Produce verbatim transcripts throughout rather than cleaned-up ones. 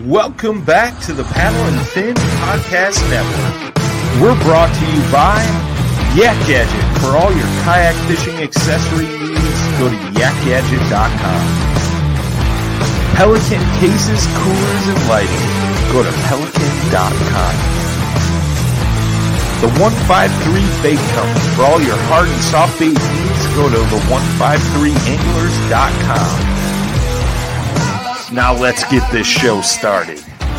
Welcome back to the Paddle and Fin Podcast Network. We're brought to you by Yak Gadget. For all your kayak fishing accessory needs, go to yak gadget dot com. Pelican cases, coolers, and lighting. Go to pelican dot com. The one five three Bait Company. For all your hard and soft bait needs, go to the one five three anglers dot com. Now let's get this show started.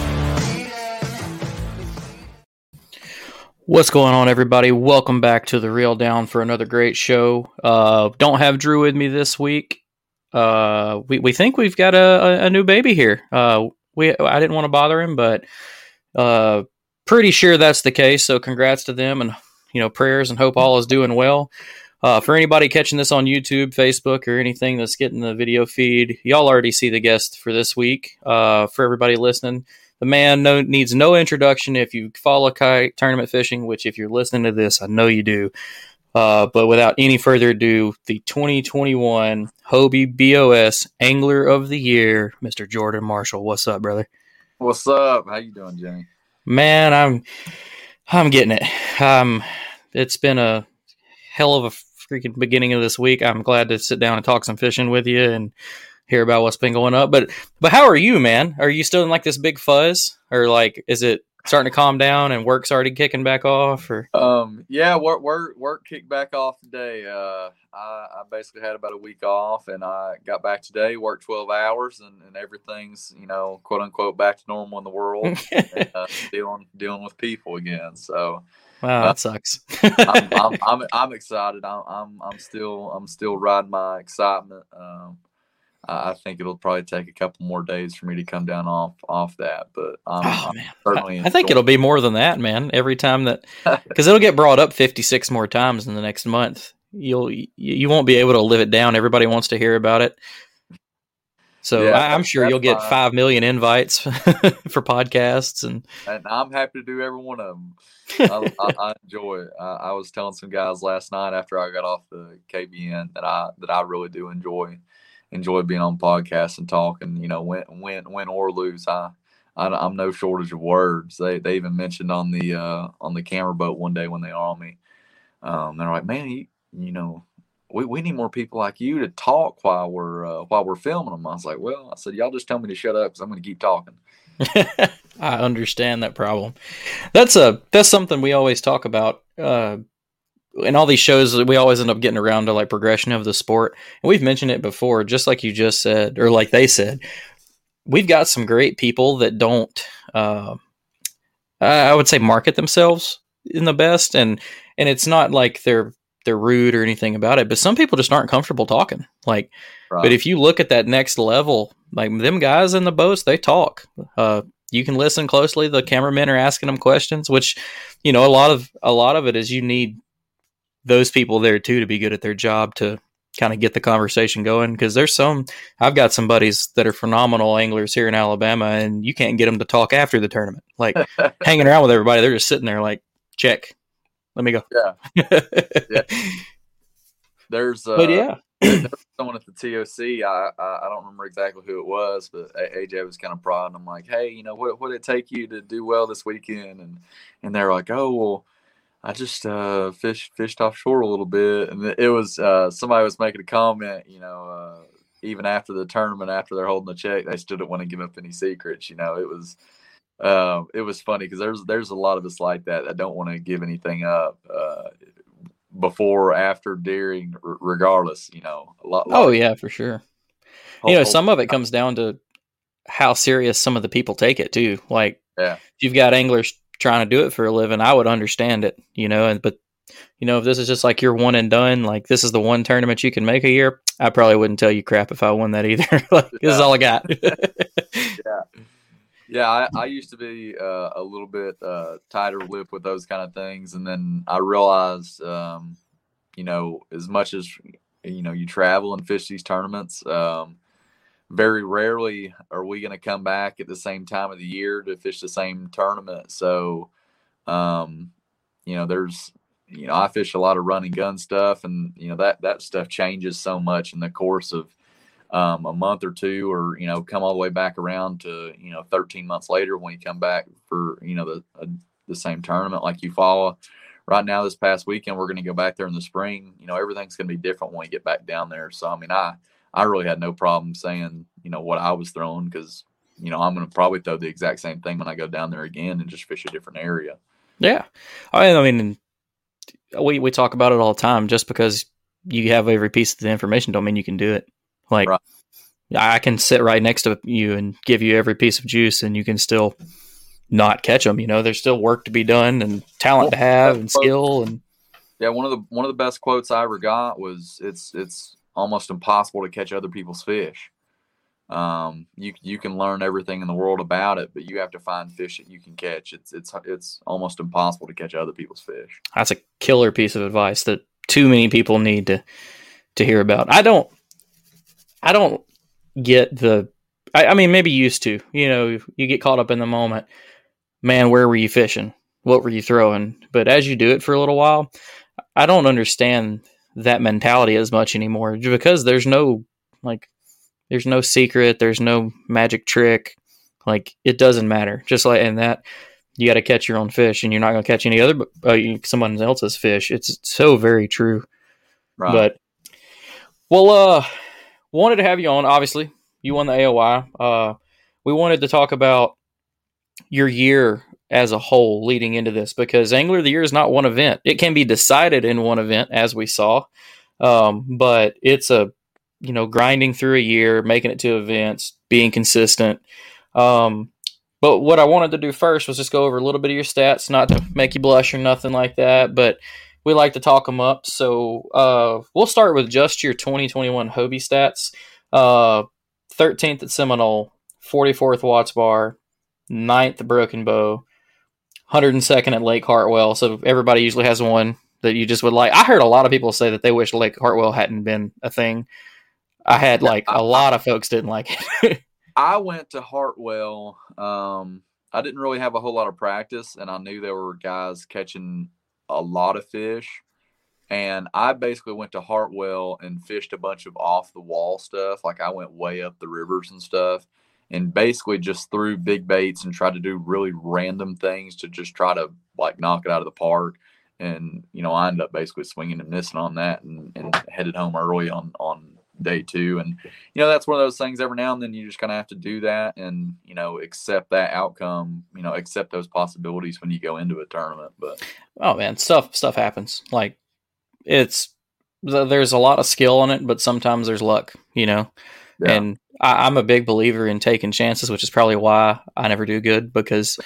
What's going on, everybody? Welcome back to The Reel Down for another great show. Uh, don't have Drew with me this week. Uh, we, we think we've got a, a new baby here. Uh, we I didn't want to bother him, but uh, pretty sure that's the case. So congrats to them, and you know, prayers and hope all is doing well. Uh, for anybody catching this on YouTube, Facebook, or anything that's getting the video feed, y'all already see the guest for this week. Uh, for everybody listening, the man no, needs no introduction if you follow kayak tournament fishing, which if you're listening to this, I know you do. Uh, but without any further ado, the twenty twenty-one Hobie B O S Angler of the Year, Mister Jordan Marshall. What's up, brother? What's up? How you doing, Jimmy? Man, I'm I'm getting it. Um, it's been a hell of a freaking beginning of this week. I'm glad to sit down and talk some fishing with you and hear about what's been going up. But but how are you, man? Are you still in like this big fuzz, or like is it starting to calm down and work's already kicking back off? Or um, yeah, work work work kicked back off today. Uh, I, I basically had about a week off, and I got back today. Worked twelve hours, and, and everything's you know quote unquote back to normal in the world. and, uh, dealing dealing with people again. So. Wow, that uh, sucks. I'm, I'm, I'm I'm excited. I'm I'm I'm still I'm still riding my excitement. Um, I, I think it'll probably take a couple more days for me to come down off off that, but I'm, oh, I'm man. certainly. I, I think it'll be more than that, man. Every time that, because it'll get brought up fifty-six more times in the next month. You'll you, you won't be able to live it down. Everybody wants to hear about it. So yeah, I, I'm sure you'll get fine. five million invites for podcasts, and and I'm happy to do every one of them. I, I, I enjoy it. I, I was telling some guys last night after I got off the K B N that I that I really do enjoy enjoy being on podcasts and talking. You know, win win win or lose, I, I I'm no shortage of words. They they even mentioned on the uh, on the camera boat one day when they saw me. Um, they're like, man, you, you know. We, we need more people like you to talk while we're uh, while we're filming them. I was like, well, I said, y'all just tell me to shut up because I'm going to keep talking. I understand that problem. That's a that's something we always talk about uh, in all these shows. We always end up getting around to like progression of the sport, and we've mentioned it before, just like you just said, or like they said. We've got some great people that don't, uh, I would say, market themselves in the best, and and it's not like they're. they're rude or anything about it, but some people just aren't comfortable talking. Like, right. But if you look at that next level, like them guys in the boats, they talk. Uh, you can listen closely. The cameramen are asking them questions, which, you know, a lot of a lot of it is you need those people there too to be good at their job to kind of get the conversation going. Because there's some, I've got some buddies that are phenomenal anglers here in Alabama, and you can't get them to talk after the tournament. Like hanging around with everybody, they're just sitting there like, check. Let me go. Yeah. yeah. There's, uh, but yeah, there's someone at the T O C. I, I I don't remember exactly who it was, but A J was kind of prodding. I'm like, hey, you know, what would it take you to do well this weekend? And and they're like, oh, well, I just uh, fished fished offshore a little bit, and it was uh, somebody was making a comment. You know, uh, even after the tournament, after they're holding the check, they still didn't want to give up any secrets. You know, it was. Um, it was funny because there's there's a lot of us like that that don't want to give anything up uh, before, after, during, r- regardless. You know, a lot. Oh yeah, for sure. Whole, you know, some of it comes down to how serious some of the people take it too. Like, yeah, if you've got anglers trying to do it for a living, I would understand it. You know, and but you know, if this is just like your one and done, like this is the one tournament you can make a year, I probably wouldn't tell you crap if I won that either. Like, yeah. This is all I got. yeah. Yeah, I, I used to be uh, a little bit uh, tighter lip with those kind of things, and then I realized, um, you know, as much as you know, you travel and fish these tournaments. Um, very rarely are we going to come back at the same time of the year to fish the same tournament. So, um, you know, there's, you know, I fish a lot of run and gun stuff, and you know that that stuff changes so much in the course of um, a month or two, or, you know, come all the way back around to, you know, thirteen months later when you come back for, you know, the, uh, the same tournament like you follow. Right now, this past weekend, we're going to go back there in the spring. You know, everything's going to be different when we get back down there. So, I mean, I, I really had no problem saying, you know, what I was throwing, because, you know, I'm going to probably throw the exact same thing when I go down there again and just fish a different area. Yeah. I mean, we, we talk about it all the time. Just because you have every piece of the information don't mean you can do it. Like, right. I can sit right next to you and give you every piece of juice, and you can still not catch them. You know, there's still work to be done and talent to have and skill. And yeah, one of the one of the best quotes I ever got was, "It's it's almost impossible to catch other people's fish. Um, you you can learn everything in the world about it, but you have to find fish that you can catch. It's it's it's almost impossible to catch other people's fish." That's a killer piece of advice that too many people need to to hear about. I don't I don't get the. I, I mean, maybe used to. You know, you get caught up in the moment. Man, where were you fishing? What were you throwing? But as you do it for a little while, I don't understand that mentality as much anymore, because there's no like. There's no secret. There's no magic trick. Like, it doesn't matter. Just like in that, you got to catch your own fish, and you're not going to catch any other uh, someone else's fish. It's so very true. Right. But well, uh, wanted to have you on. Obviously, you won the A O I. Uh, we wanted to talk about your year as a whole leading into this, because Angler of the Year is not one event. It can be decided in one event, as we saw, um, but it's a you know, grinding through a year, making it to events, being consistent. Um, but what I wanted to do first was just go over a little bit of your stats, not to make you blush or nothing like that, but we like to talk them up. So uh, we'll start with just your twenty twenty-one Hobie stats. Uh, thirteenth at Seminole, forty-fourth Watts Bar, ninth at Broken Bow, one hundred second at Lake Hartwell. So everybody usually has one that you just would like. I heard a lot of people say that they wish Lake Hartwell hadn't been a thing. I had like a lot of folks didn't like it. I went to Hartwell. Um, I didn't really have a whole lot of practice, and I knew there were guys catching a lot of fish. And I basically went to Hartwell and fished a bunch of off the wall stuff. Like, I went way up the rivers and stuff, and basically just threw big baits and tried to do really random things to just try to like knock it out of the park. And, you know, I ended up basically swinging and missing on that, and, and headed home early on, on, day two. And, you know, that's one of those things every now and then you just kind of have to do that and, you know, accept that outcome, you know, accept those possibilities when you go into a tournament. But oh man, stuff, stuff happens. Like, it's, there's a lot of skill on it, but sometimes there's luck, you know, yeah. And I, I'm a big believer in taking chances, which is probably why I never do good, because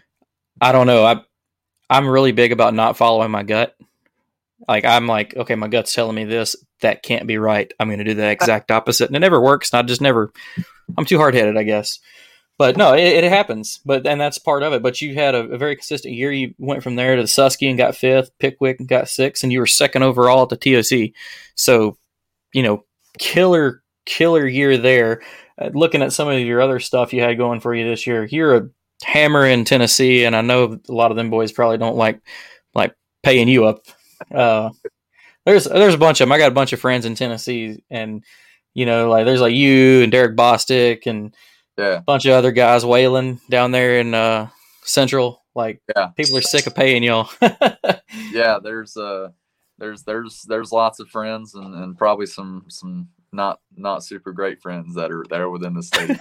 I don't know. I, I'm really big about not following my gut. Like, I'm like, okay, my gut's telling me this. That can't be right. I'm going to do the exact opposite. And it never works. And I just never, I'm too hard-headed, I guess. But no, it, it happens. But and that's part of it. But you had a, a very consistent year. You went from there to the Susky and got fifth, Pickwick and got sixth, and you were second overall at the T O C. So, you know, killer, killer year there. Uh, looking at some of your other stuff you had going for you this year, you're a hammer in Tennessee, and I know a lot of them boys probably don't like like paying you up. Uh, there's there's a bunch of them. I got a bunch of friends in Tennessee, and you know, like there's like you and Derek Bostic and yeah. a bunch of other guys, Waylon down there in uh, Central. Like, yeah. people are sick of paying y'all. yeah, there's uh, there's there's there's lots of friends, and, and probably some some not not super great friends that are that are within the state.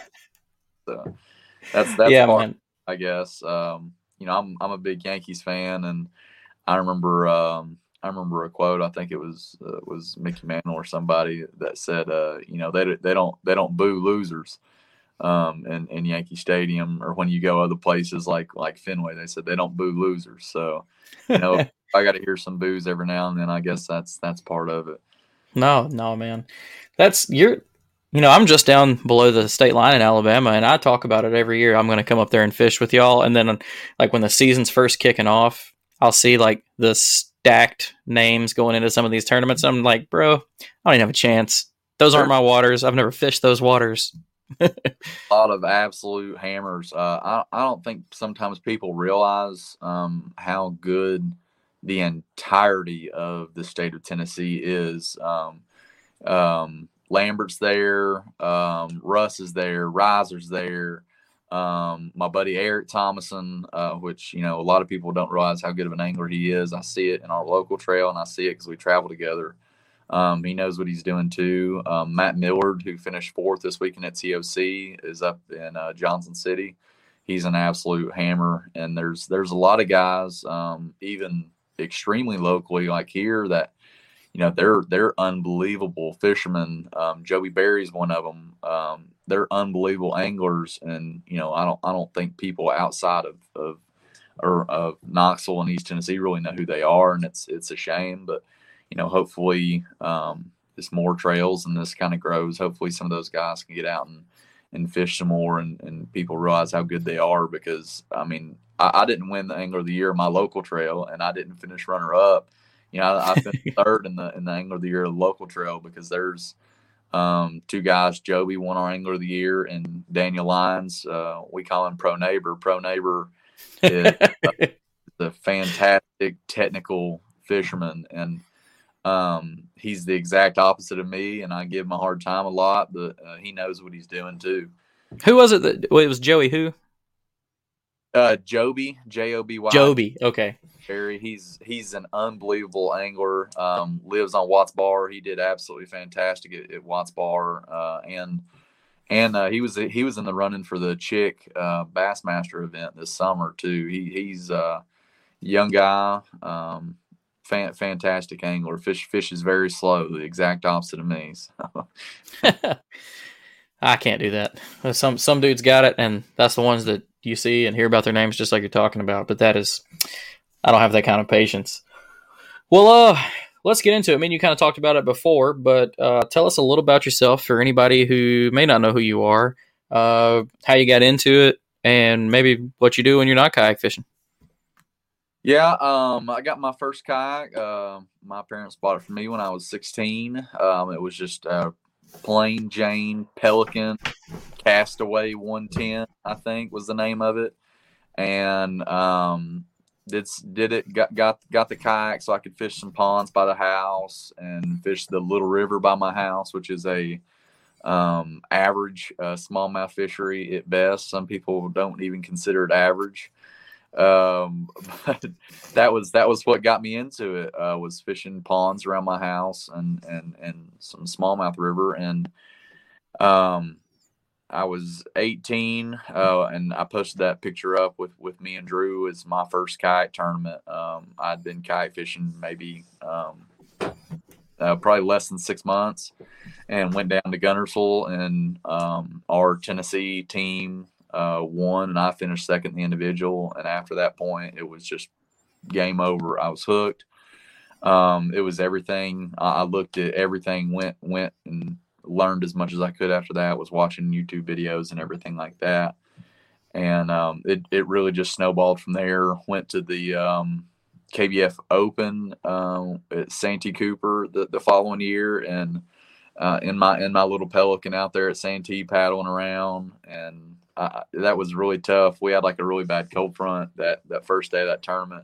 So that's that's yeah, part, man. I guess. Um, you know, I'm I'm a big Yankees fan, and I remember um, I remember a quote. I think it was uh, was Mickey Mantle or somebody that said, uh, you know, they they don't they don't boo losers. Um, in, in Yankee Stadium, or when you go other places like like Fenway, they said they don't boo losers. So, you know, I got to hear some boos every now and then. I guess that's that's part of it. No, no, man, that's you're. You know, I'm just down below the state line in Alabama, and I talk about it every year. I'm going to come up there and fish with y'all, and then like when the season's first kicking off, I'll see like the stacked names going into some of these tournaments. I'm like, bro, I don't even have a chance. Those aren't my waters. I've never fished those waters. A lot of absolute hammers. Uh, I I don't think sometimes people realize um, how good the entirety of the state of Tennessee is. Um, um, Lambert's there, um, Russ is there, Riser's there, um, my buddy Eric Thomason, uh, which, you know, a lot of people don't realize how good of an angler he is. I see it in our local trail, and I see it because we travel together. Um, he knows what he's doing too. Um, Matt Millard, who finished fourth this weekend at T O C, is up in uh, Johnson City. He's an absolute hammer, and there's there's a lot of guys, um, even extremely locally, like here, that, you know, they're they're unbelievable fishermen. Um, Joey Berry's one of them. Um, they're unbelievable anglers, and you know, I don't I don't think people outside of of or of Knoxville and East Tennessee really know who they are, and it's it's a shame. But you know, hopefully, um, there's more trails and this kind of grows. Hopefully, some of those guys can get out and and fish some more, and, and people realize how good they are. Because I mean, I, I didn't win the Angler of the Year on my local trail, and I didn't finish runner up. You know, I, I finished third in the in the Angler of the Year local trail because there's um, two guys. Joby won our Angler of the Year, and Daniel Lyons, uh, we call him Pro Neighbor. Pro Neighbor is a, a fantastic technical fisherman, and um, he's the exact opposite of me. And I give him a hard time a lot, but uh, he knows what he's doing too. Who was it that well, it was Joey? Who? Uh, Joby, J O B Y. Joby. Okay. Barry, he's he's an unbelievable angler. Um, lives on Watts Bar. He did absolutely fantastic at, at Watts Bar, uh, and and uh, he was he was in the running for the Chick uh, Bassmaster event this summer too. He he's a young guy, um, fan, fantastic angler. Fish fishes very slow, the exact opposite of me. So. I can't do that. Some some dudes got it, and that's the ones that you see and hear about their names just like you're talking about. But that is, I don't have that kind of patience. Well, uh, let's get into it. I mean, you kind of talked about it before, but uh, tell us a little about yourself for anybody who may not know who you are, uh, how you got into it, and maybe what you do when you're not kayak fishing. Yeah, um, I got my first kayak. Uh, my parents bought it for me when I was sixteen. Um, it was just a plain Jane Pelican Castaway one ten, I think was the name of it, and um, did did it got got got the kayak so I could fish some ponds by the house and fish the little river by my house, which is a um, average uh, smallmouth fishery at best. Some people don't even consider it average. Um, but that was that was what got me into it. Uh, was fishing ponds around my house and and and some smallmouth river, and um, I was eighteen, uh, and I posted that picture up with with me and Drew as my first kayak tournament. Um, I'd been kayak fishing maybe um, uh, probably less than six months, and went down to Guntersville, and um, our Tennessee team uh, won, and I finished second in the individual. And after that point, it was just game over. I was hooked. Um, it was everything. I, I looked at everything, went went and learned as much as I could after that. Was watching YouTube videos and everything like that. And um, it, it really just snowballed from there. Went to the um, K B F Open um, at Santee Cooper the, the following year, and uh, in my in my little Pelican out there at Santee paddling around, and I, that was really tough. We had like a really bad cold front that, that first day of that tournament.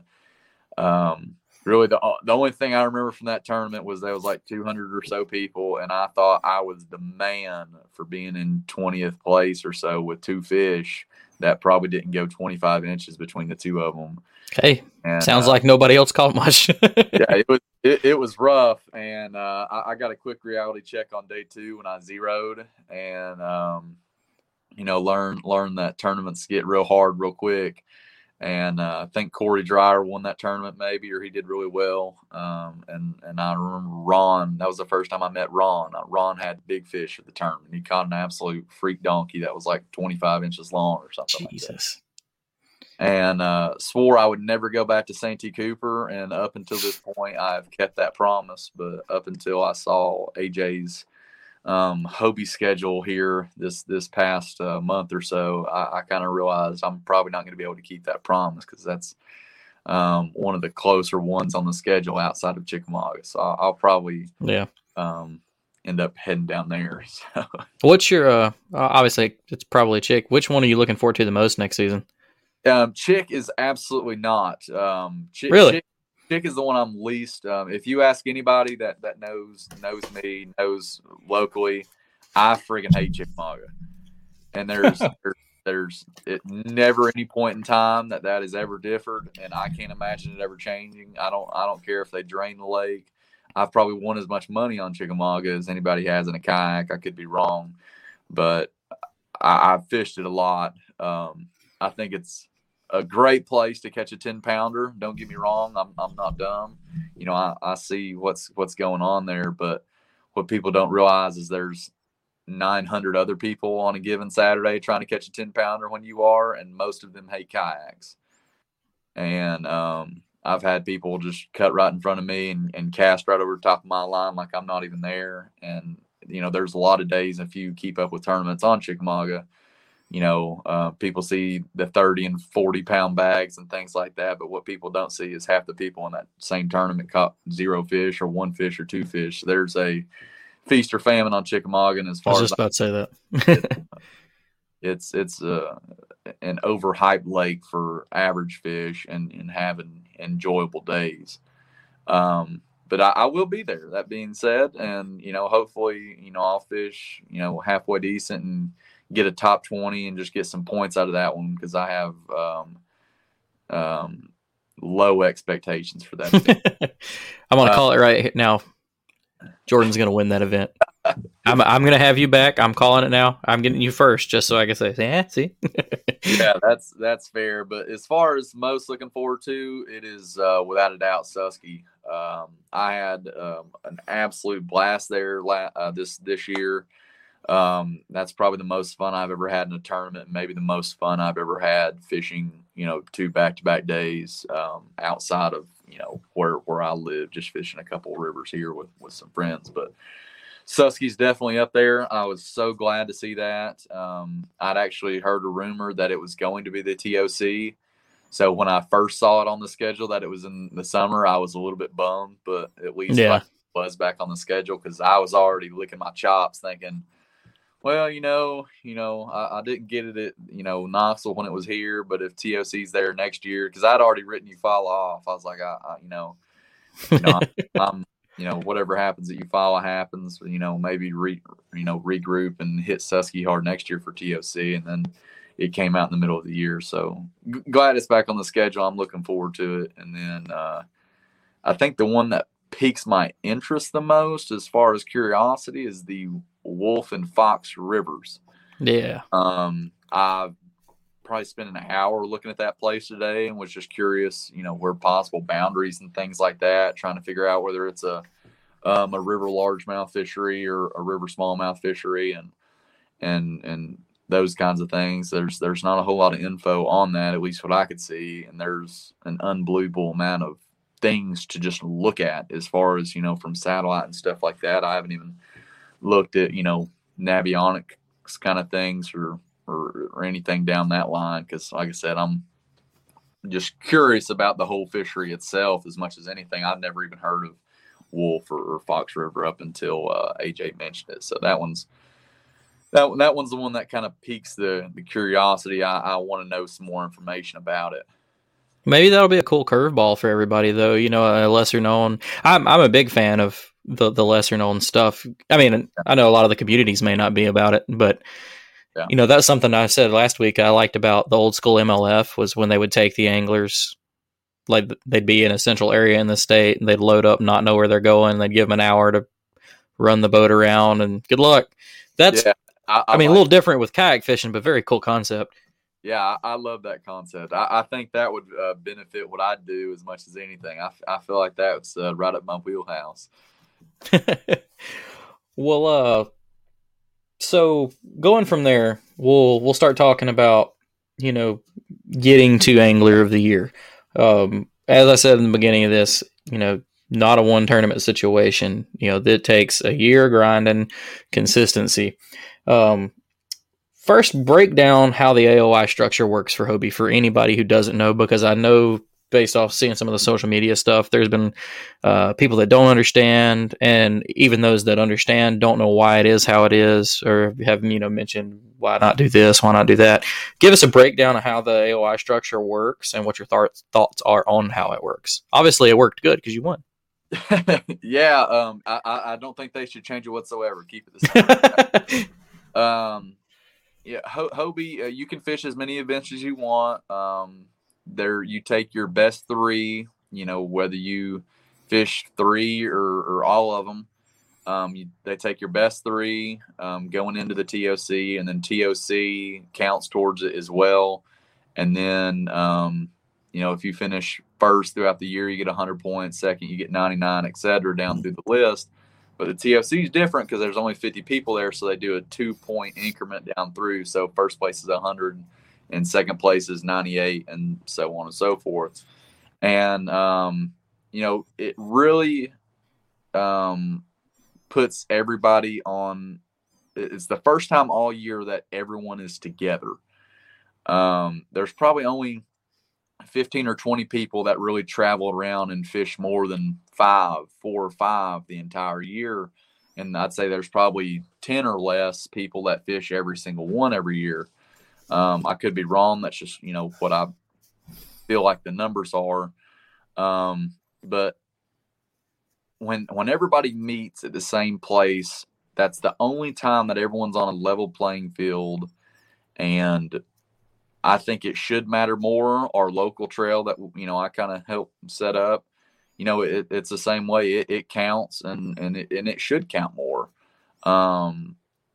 Um, really, the the only thing I remember from that tournament was there was like two hundred or so people, and I thought I was the man for being in twentieth place or so with two fish that probably didn't go twenty-five inches between the two of them. Hey, and, sounds uh, like nobody else caught much. yeah, it was it, it was rough, and uh, I, I got a quick reality check on day two when I zeroed, and um, you know, learn learn that tournaments get real hard real quick. And uh, I think Corey Dreyer won that tournament maybe, or he did really well. Um, and, and I remember Ron, that was the first time I met Ron. Uh, Ron had big fish at the tournament. He caught an absolute freak donkey that was like twenty-five inches long or something. Jesus. Like that. And uh, swore I would never go back to Santee Cooper. And up until this point, I've kept that promise. But up until I saw A J's um, Hobie schedule here this this past uh, month or so, I, I kind of realized I'm probably not going to be able to keep that promise, because that's um, one of the closer ones on the schedule outside of Chickamauga. So I'll, I'll probably yeah um, end up heading down there. So. What's your uh, obviously it's probably Chick. Which one are you looking forward to the most next season? Um, Chick is absolutely not. Um, Chick, really? Chick, Chick is the one I'm least. Um, if you ask anybody that, that knows knows me, knows locally, I freaking hate Chickamauga. And there's there, there's it, never any point in time that that has ever differed, and I can't imagine it ever changing. I don't I don't care if they drain the lake. I've probably won as much money on Chickamauga as anybody has in a kayak. I could be wrong, but I, I've fished it a lot. Um, I think it's a great place to catch a ten pounder. Don't get me wrong. I'm, I'm not dumb. You know, I, I see what's, what's going on there, but what people don't realize is there's nine hundred other people on a given Saturday trying to catch a ten pounder when you are, and most of them hate kayaks. And, um, I've had people just cut right in front of me and, and cast right over the top of my line like I'm not even there. And, you know, there's a lot of days, if you keep up with tournaments on Chickamauga, you know, uh, people see the thirty and forty pound bags and things like that. But what people don't see is half the people in that same tournament caught zero fish or one fish or two fish. There's a feast or famine on Chickamauga. And as far I was just as about to say that. it's, it's uh, an overhyped lake for average fish and, and having enjoyable days. Um, but I, I will be there, that being said. And, you know, hopefully, you know, I'll fish, you know, halfway decent and get a top twenty and just get some points out of that one, because I have um, um, low expectations for that event. I'm going to Uh, call it right now. Jordan's going to win that event. I'm I'm going to have you back. I'm calling it now. I'm getting you first just so I can say, yeah, see? Yeah, that's that's fair. But as far as most looking forward to, it is uh, without a doubt Susky. Um, I had um, an absolute blast there la- uh, this this year. Um, that's probably the most fun I've ever had in a tournament. Maybe the most fun I've ever had fishing, you know, two back-to-back days um, outside of, you know, where, where I live, just fishing a couple of rivers here with, with some friends. But Susky's definitely up there. I was so glad to see that. Um, I'd actually heard a rumor that it was going to be the T O C. So when I first saw it on the schedule that it was in the summer, I was a little bit bummed, but at least Yeah. it was back on the schedule, because I was already licking my chops thinking, well, you know, you know, I, I didn't get it at, you know, Knoxville when it was here, but if T O C's there next year, because I'd already written Eufaula off, I was like, I, I you know, you know, I'm, I'm, you know, whatever happens at Eufaula happens. You know, maybe re, you know, regroup and hit Susky hard next year for T O C, and then it came out in the middle of the year. So g- glad it's back on the schedule. I'm looking forward to it, and then uh, I think the one that piques my interest the most, as far as curiosity, is the Wolf and Fox Rivers. Yeah. Um, I've probably spent an hour looking at that place today and was just curious, you know, where possible boundaries and things like that, trying to figure out whether it's a um, a river largemouth fishery or a river smallmouth fishery, and and and those kinds of things. There's there's not a whole lot of info on that, at least what I could see, and there's an unbelievable amount of things to just look at as far as, you know, from satellite and stuff like that. I haven't even looked at, you know, navionics kind of things or, or, or anything down that line. Cause like I said, I'm just curious about the whole fishery itself as much as anything. I've never even heard of Wolf or, or Fox River up until uh, A J mentioned it. So that one's, that, that one's the one that kind of piques the, the curiosity. I, I want to know some more information about it. Maybe that'll be a cool curveball for everybody, though. You know, a lesser known. I'm I'm a big fan of the the lesser known stuff. I mean, I know a lot of the communities may not be about it, but Yeah. you know, that's something I said last week. I liked about the old school M L F was when they would take the anglers, like they'd be in a central area in the state, and they'd load up, not know where they're going. And they'd give them an hour to run the boat around, and good luck. That's, Yeah, I, I, I mean, like a little different with kayak fishing, but very cool concept. Yeah, I, I love that concept. I, I think that would uh, benefit what I do as much as anything. I, I feel like that's uh, right up my wheelhouse. Well, uh, so going from there, we'll we'll start talking about, you know, getting to Angler of the Year. Um, as I said in the beginning of this, you know, not a one tournament situation. You know, that takes a year grinding, consistency. Um, First, break down how the A O I structure works for Hobie for anybody who doesn't know, because I know based off seeing some of the social media stuff. There's been uh, people that don't understand, and even those that understand don't know why it is how it is, or have, you know, mentioned why not do this, why not do that. Give us a breakdown of how the A O I structure works and what your th- thoughts are on how it works. Obviously, it worked good because you won. yeah, um, I, I don't think they should change it whatsoever. Keep it the same. um, yeah, Ho- Hobie, uh, you can fish as many events as you want. Um, there, you take your best three. You know, whether you fish three or, or all of them. Um, you, they take your best three um, going into the T O C, and then T O C counts towards it as well. And then, um, you know, if you finish first throughout the year, you get one hundred points. Second, you get ninety-nine, et cetera, down through the list. But the T O C is different because there's only fifty people there, so they do a two-point increment down through. So first place is one hundred, and second place is ninety-eight, and so on and so forth. And, um, you know, it really um, puts everybody on – it's the first time all year that everyone is together. Um, there's probably only fifteen or twenty people that really travel around and fish more than five, four or five the entire year. And I'd say there's probably ten or less people that fish every single one every year. Um, I could be wrong. That's just, you know, what I feel like the numbers are. Um, but when, when everybody meets at the same place, that's the only time that everyone's on a level playing field. And I think it should matter more. Our local trail that, you know, I kind of help set up, you know, it, it's the same way. It, it counts, and, and, it, and it should count more. Um,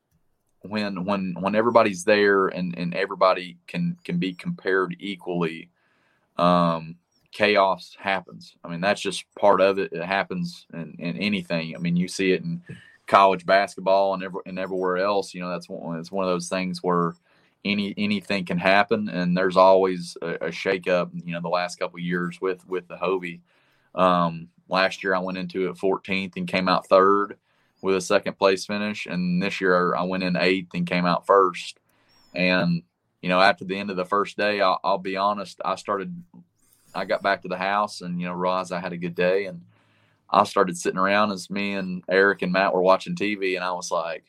when, when, when everybody's there and, and everybody can, can be compared equally, um, chaos happens. I mean, that's just part of it. It happens in, in anything. I mean, you see it in college basketball and, every, and everywhere else. You know, that's one, it's one of those things where any anything can happen, and there's always a, a shakeup. You know, the last couple of years with with the Hobie. Um, last year I went into it fourteenth and came out third with a second place finish, and this year I went in eighth and came out first. And you know, after the end of the first day, I'll, I'll be honest, I started. I got back to the house and you know realized I had a good day, and I started sitting around as me and Eric and Matt were watching T V, and I was like,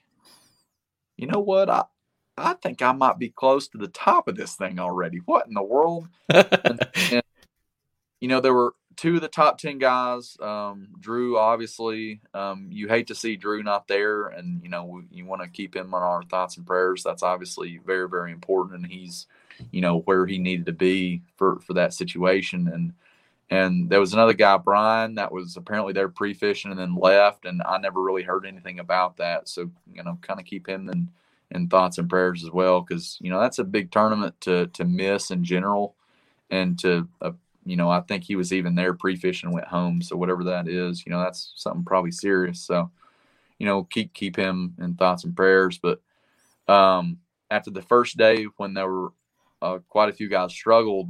you know what, I. I think I might be close to the top of this thing already. What in the world? and, and, you know, there were two of the top ten guys. Um, Drew, obviously, um, you hate to see Drew not there, and, you know, we, you want to keep him on our thoughts and prayers. That's obviously very, very important, and he's, you know, where he needed to be for, for that situation. And and there was another guy, Brian, that was apparently there pre-fishing and then left, and I never really heard anything about that. So, you know, kind of keep him in – and thoughts and prayers as well, because you know that's a big tournament to to miss in general, and to uh, you know I think he was even there pre-fishing and went home, so whatever that is, you know that's something probably serious. So you know keep keep him in thoughts and prayers. But um, after the first day, when there were uh, quite a few guys struggled,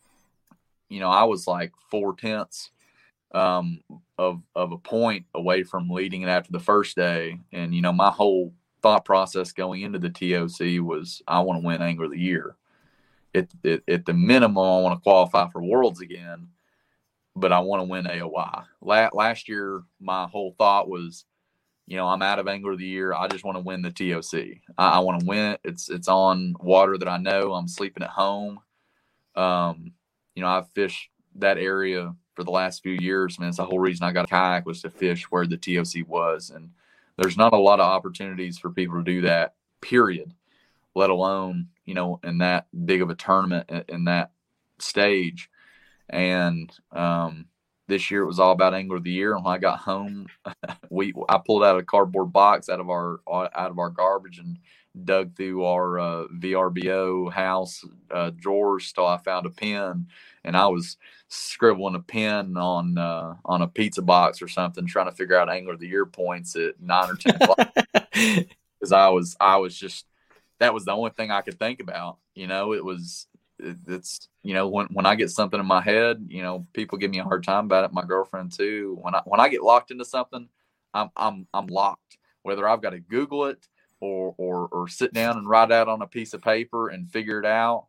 you know I was like four tenths um, of of a point away from leading it after the first day, and you know my whole thought process going into the T O C was I want to win Angler of the Year. At, at, at the minimum, I want to qualify for Worlds again, but I want to win A O I. La- last year, my whole thought was, you know, I'm out of Angler of the Year. I just want to win the T O C. I, I want to win it. It's it's on water that I know. I'm sleeping at home. Um, you know, I've fished that area for the last few years, man. It's the whole reason I got a kayak was to fish where the T O C was, and there's not a lot of opportunities for people to do that, period, let alone, you know, in that big of a tournament in that stage. And um, this year it was all about Angler of the Year. And when I got home, we I pulled out a cardboard box out of our out of our garbage and dug through our uh, V R B O house uh, drawers till I found a pen, and I was scribbling a pen on uh, on a pizza box or something, trying to figure out Angler of the Year points at nine or ten o'clock. Because I was I was just that was the only thing I could think about. You know, it was it, it's you know when when I get something in my head, you know, people give me a hard time about it. My girlfriend too. When I when I get locked into something, I'm I'm I'm locked. Whether I've got to Google it or or or sit down and write out on a piece of paper and figure it out.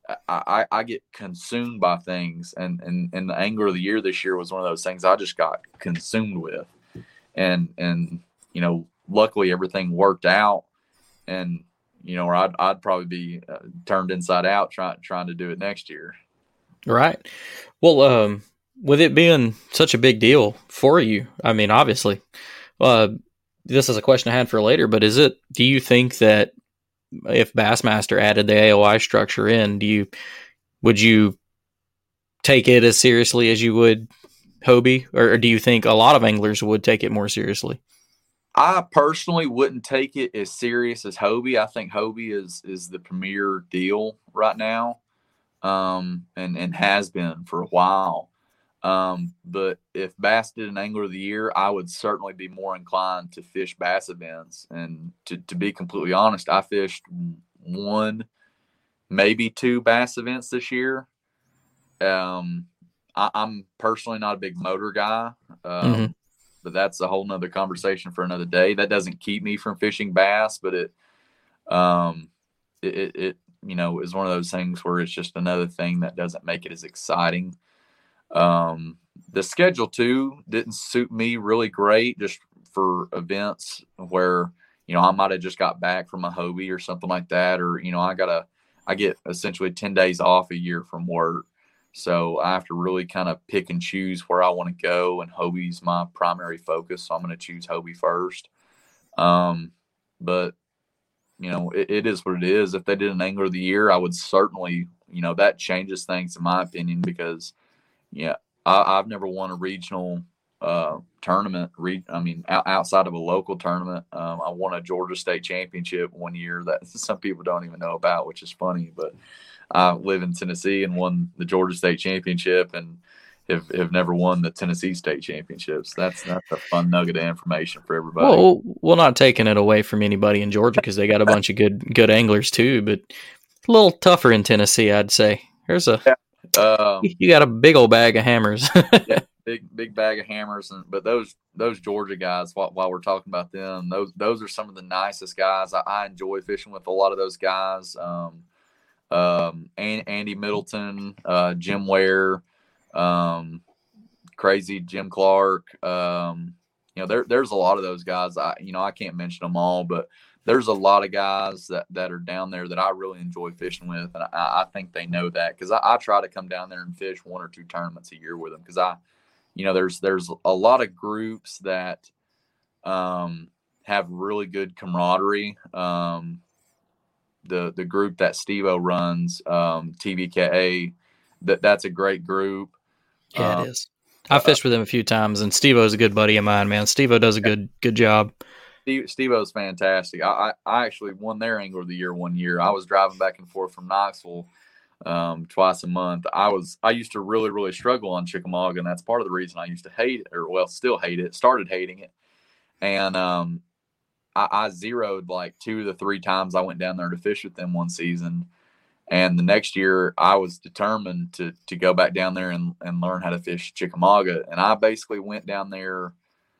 I, I get consumed by things, and, and, and the angler of the year this year was one of those things I just got consumed with. And, and, you know, luckily everything worked out, and, you know, or I'd, I'd probably be uh, turned inside out trying, trying to do it next year. Right. Well, um, with it being such a big deal for you, I mean, obviously, uh, this is a question I had for later, but is it, do you think that if Bassmaster added the A O I structure in, do you, would you take it as seriously as you would Hobie, or, or do you think a lot of anglers would take it more seriously? I personally wouldn't take it as serious as Hobie. I think Hobie is, is the premier deal right now. Um, and, and has been for a while. Um, but if Bass did an Angler of the Year, I would certainly be more inclined to fish Bass events. And to, to be completely honest, I fished one, maybe two Bass events this year. Um, I, I'm personally not a big motor guy, um, mm-hmm. but that's a whole nother conversation for another day. That doesn't keep me from fishing Bass, but it, um, it, it, it you know, is one of those things where it's just another thing that doesn't make it as exciting. Um, the schedule too didn't suit me really great, just for events where, you know, I might have just got back from a Hobie or something like that. Or, you know, I gotta, I get essentially ten days off a year from work. So I have to really kind of pick and choose where I want to go. And Hobie's my primary focus. So I'm going to choose Hobie first. Um, but you know, it, it is what it is. If they did an Angler of the Year, I would certainly, you know, that changes things in my opinion, because, yeah, I, I've never won a regional uh, tournament. Re, I mean, out, outside of a local tournament, um, I won a Georgia State Championship one year that some people don't even know about, which is funny. But I live in Tennessee and won the Georgia State Championship, and have, have never won the Tennessee State Championships. That's that's a fun nugget of information for everybody. Well, we're not taking it away from anybody in Georgia, because they got a bunch of good good anglers too, but a little tougher in Tennessee, I'd say. There's a yeah. um, you got a big old bag of hammers. yeah, big big bag of hammers, and but those those Georgia guys, while, while we're talking about them, those those are some of the nicest guys. I, I enjoy fishing with a lot of those guys. Um, um, Andy Middleton, uh, Jim Ware. Um, crazy Jim Clark. Um, you know, there, there's a lot of those guys. I, you know, I can't mention them all, but there's a lot of guys that, that are down there that I really enjoy fishing with. And I, I think they know that, because I, I try to come down there and fish one or two tournaments a year with them. Cause I, you know, there's, there's a lot of groups that, um, have really good camaraderie. Um, the, the group that Steve-O runs, um, T V K A, that that's a great group. Yeah, it is. I fished with him a few times, and Steve-O's a good buddy of mine, man. Steve-O does a good good job. Steve, Steve-O's fantastic. I, I, I actually won their Angler of the Year one year. I was driving back and forth from Knoxville um, twice a month. I was I used to really, really struggle on Chickamauga, and that's part of the reason I used to hate it, or, well, still hate it, started hating it. And um, I, I zeroed like two of the three times I went down there to fish with them one season. And the next year, I was determined to to go back down there and, and learn how to fish Chickamauga. And I basically went down there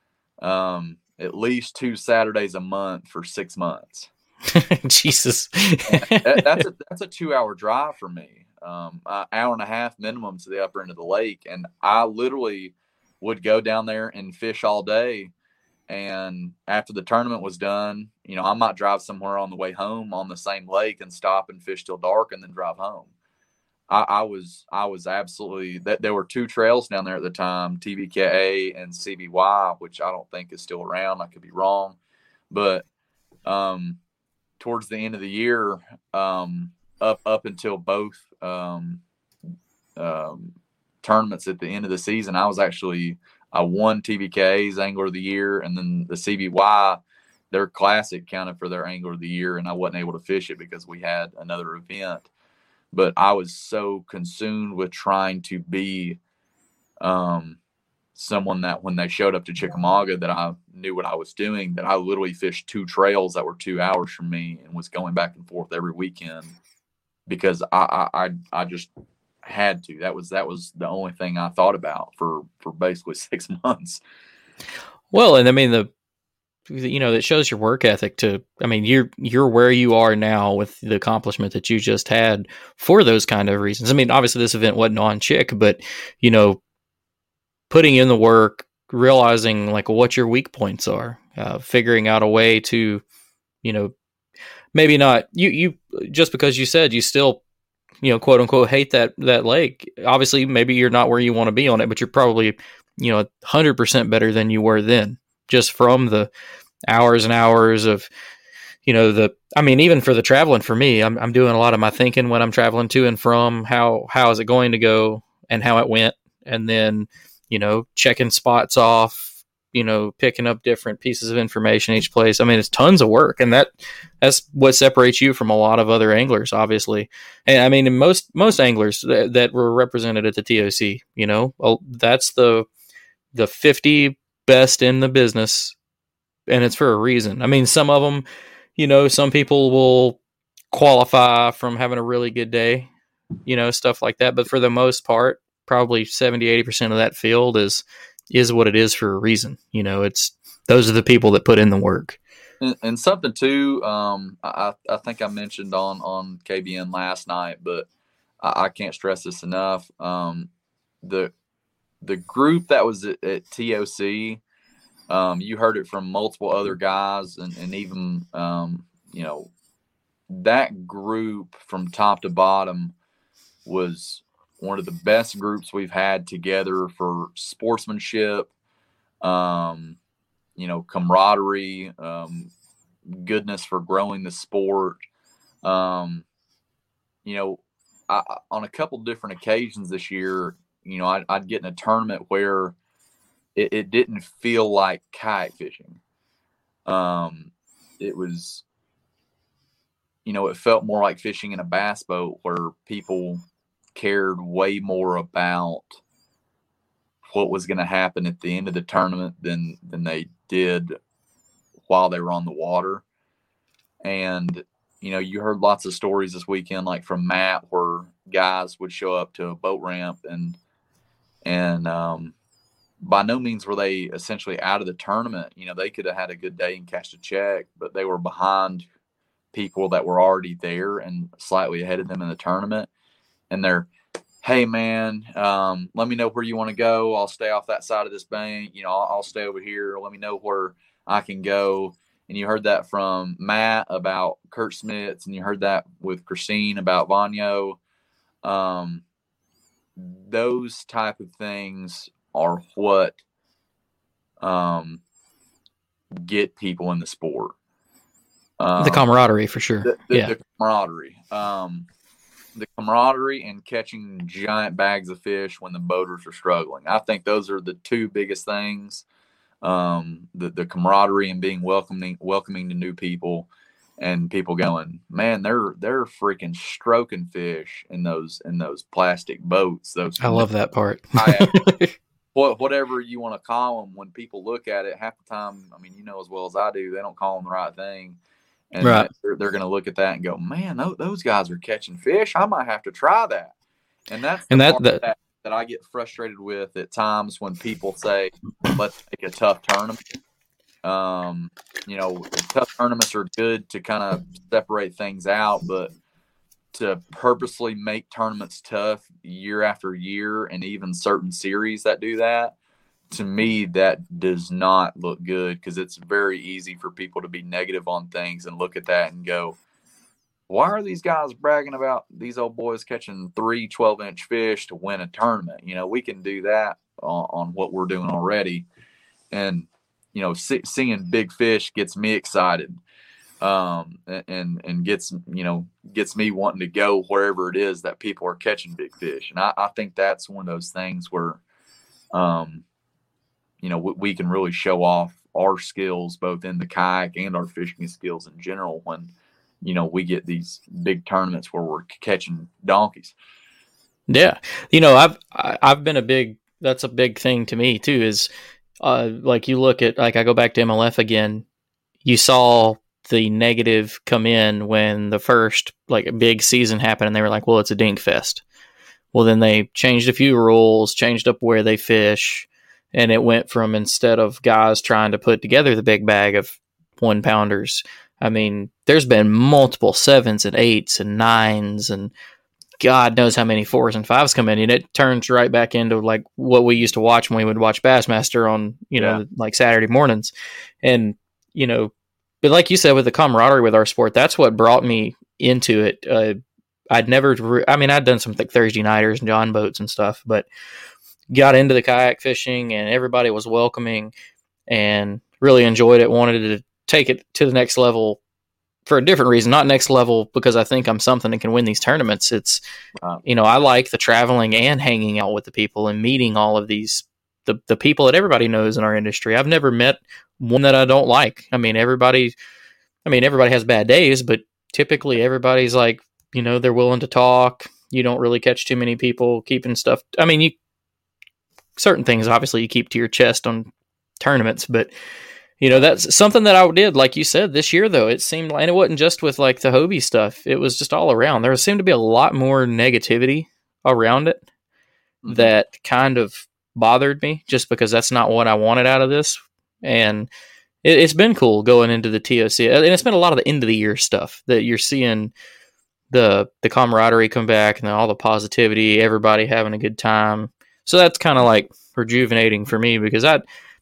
um, at least two Saturdays a month for six months. Jesus. that, that's a that's a two-hour drive for me, um, an hour and a half minimum to the upper end of the lake. And I literally would go down there and fish all day. And after the tournament was done, you know, I might drive somewhere on the way home on the same lake and stop and fish till dark and then drive home. I, I was, I was absolutely that there were two trails down there at the time, T V K A and C B Y, which I don't think is still around. I could be wrong, but, um, towards the end of the year, um, up, up until both, um, um, tournaments at the end of the season, I was actually, I won T V K A's Angler of the Year, and then the C B Y, their classic counted for their Angler of the Year, and I wasn't able to fish it because we had another event. But I was so consumed with trying to be um, someone that when they showed up to Chickamauga that I knew what I was doing, that I literally fished two trails that were two hours from me and was going back and forth every weekend because I I, I, I just – had to. That was that was the only thing I thought about for for basically six months. Well, and I mean the you know, that shows your work ethic to, I mean, you're, you're where you are now with the accomplishment that you just had for those kind of reasons. I mean, obviously this event wasn't on Chick, but, you know, putting in the work, realizing like what your weak points are, uh, figuring out a way to, you know, maybe not you, you, just because you said you still, you know, quote unquote, hate that, that lake. Obviously, maybe you're not where you want to be on it, but you're probably, you know, a hundred percent better than you were then, just from the hours and hours of, you know, the, I mean, even for the traveling for me, I'm I'm doing a lot of my thinking when I'm traveling to and from, how, how is it going to go and how it went. And then, you know, checking spots off, you know, picking up different pieces of information each place. I mean, it's tons of work, and that, that's what separates you from a lot of other anglers, obviously. And I mean, most, most anglers that, that were represented at the T O C, you know, that's the, the fifty best in the business, and it's for a reason. I mean, some of them, you know, some people will qualify from having a really good day, you know, stuff like that. But for the most part, probably seventy, eighty percent of that field is, is what it is for a reason. You know, it's, those are the people that put in the work. And, and something too, um, I, I think I mentioned on, on K B N last night, but I, I can't stress this enough. Um, the, the group that was at, at T O C, Um, you heard it from multiple other guys, and, and even, um, you know, that group from top to bottom was one of the best groups we've had together for sportsmanship, um, you know, camaraderie, um, goodness for growing the sport. Um, you know, I, on a couple different occasions this year, you know, I'd, I'd get in a tournament where It, it didn't feel like kayak fishing. Um, it was, you know, it felt more like fishing in a bass boat, where people cared way more about what was going to happen at the end of the tournament than, than they did while they were on the water. And, you know, you heard lots of stories this weekend, like from Matt, where guys would show up to a boat ramp and, and, um, by no means were they essentially out of the tournament. You know, they could have had a good day and cashed a check, but they were behind people that were already there and slightly ahead of them in the tournament. And they're, hey man, um, let me know where you want to go. I'll stay off that side of this bank. You know, I'll, I'll stay over here. Let me know where I can go. And you heard that from Matt about Kurt Smits, and you heard that with Christine about Vanyo. Um, those type of things are what um, get people in the sport. Um, the camaraderie, for sure. The, the, yeah. the camaraderie. Um, the camaraderie and catching giant bags of fish when the boaters are struggling. I think those are the two biggest things. Um, the, the camaraderie and being welcoming, welcoming to new people, and people going, man, they're, they're freaking stroking fish in those, in those plastic boats. Those, I love that part. what, whatever you want to call them, when people look at it, half the time, I mean, you know, as well as I do, they don't call them the right thing. And right. they're, they're going to look at that and go, man, those, those guys are catching fish. I might have to try that. And that's the and that, part that, that, that I get frustrated with at times when people say, let's make a tough tournament. Um, you know, tough tournaments are good to kind of separate things out, but to purposely make tournaments tough year after year, and even certain series that do that, to me, that does not look good, because it's very easy for people to be negative on things and look at that and go, why are these guys bragging about these old boys catching three twelve-inch fish to win a tournament? You know, we can do that on, on what we're doing already. And, you know, see, seeing big fish gets me excited, um, and and gets, you know, gets me wanting to go wherever it is that people are catching big fish. And I, I think that's one of those things where, um, you know, we, we can really show off our skills, both in the kayak and our fishing skills in general, when, you know, we get these big tournaments where we're catching donkeys. Yeah. You know, I've, I've been a big, that's a big thing to me too, is, uh, like you look at, like I go back to M L F again, you saw the negative come in when the first like big season happened, and they were like, well, it's a dink fest. Well, then they changed a few rules, changed up where they fish. And it went from, instead of guys trying to put together the big bag of one pounders. I mean, there's been multiple sevens and eights and nines and God knows how many fours and fives come in, and it turns right back into like what we used to watch when we would watch Bassmaster on, you know, yeah. like Saturday mornings. And, you know, but like you said, with the camaraderie with our sport, that's what brought me into it. Uh, I'd never, re- I mean, I'd done some like Thursday nighters and John boats and stuff, but got into the kayak fishing and everybody was welcoming and really enjoyed it. Wanted to take it to the next level for a different reason, not next level because I think I'm something that can win these tournaments. It's, wow. you know, I like the traveling and hanging out with the people and meeting all of these, the, the people that everybody knows in our industry. I've never met one that I don't like. I mean, everybody, I mean, everybody has bad days, but typically everybody's like, you know, they're willing to talk. You don't really catch too many people keeping stuff. I mean, you, certain things, obviously you keep to your chest on tournaments, but you know, that's something that I did, like you said, this year, though. It seemed like, and it wasn't just with like the Hobie stuff. It was just all around. There seemed to be a lot more negativity around it mm-hmm. that kind of bothered me just because that's not what I wanted out of this. And it, it's been cool going into the T O C. And it's been a lot of the end of the year stuff that you're seeing the, the camaraderie come back and all the positivity, everybody having a good time. So that's kind of like rejuvenating for me because I,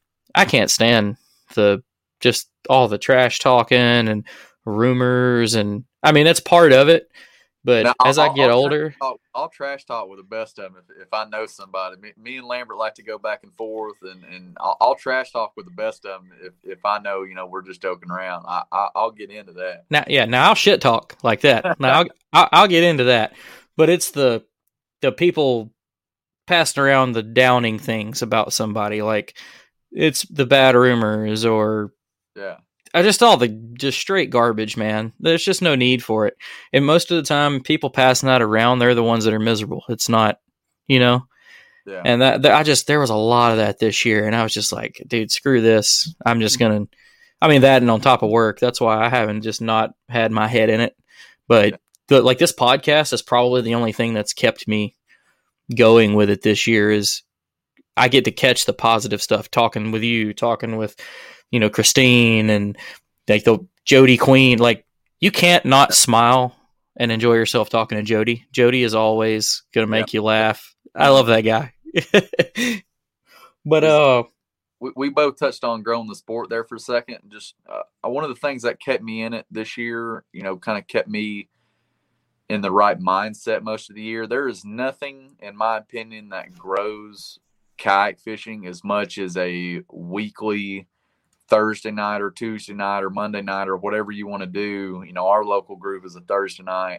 I can't stand the just all the trash talking and rumors, and I mean that's part of it. But now, as I'll, I get I'll older, trash talk, I'll trash talk with the best of them if, if I know somebody. Me, me and Lambert like to go back and forth, and, and I'll, I'll trash talk with the best of them if, if I know you know we're just joking around. I, I I'll get into that. Now, yeah, now I'll shit talk like that. Now I'll, I'll I'll get into that. But it's the the people passing around the downing things about somebody, like it's the bad rumors or yeah, I just all the just straight garbage, man. There's just no need for it. And most of the time, people passing that around, they're the ones that are miserable. It's not, you know. Yeah. And that, that I just there was a lot of that this year, and I was just like, dude, screw this. I'm just gonna. I mean that, and on top of work, that's why I haven't just not had my head in it. But yeah. the, like this podcast is probably the only thing that's kept me going with it this year. Is I get to catch the positive stuff, talking with you, talking with, you know, Christine and like the Jody Queen. Like you can't not smile and enjoy yourself talking to Jody. Jody is always going to make yeah. you laugh. I love that guy. But uh, we, we both touched on growing the sport there for a second. Just uh, one of the things that kept me in it this year, you know, kind of kept me in the right mindset most of the year. There is nothing, in my opinion, that grows kayak fishing as much as a weekly Thursday night or Tuesday night or Monday night or whatever you want to do. You know, our local group is a Thursday night.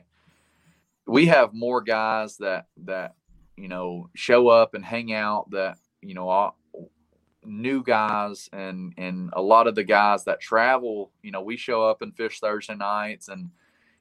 We have more guys that that you know show up and hang out that you know all, new guys and and a lot of the guys that travel. You know, we show up and fish Thursday nights and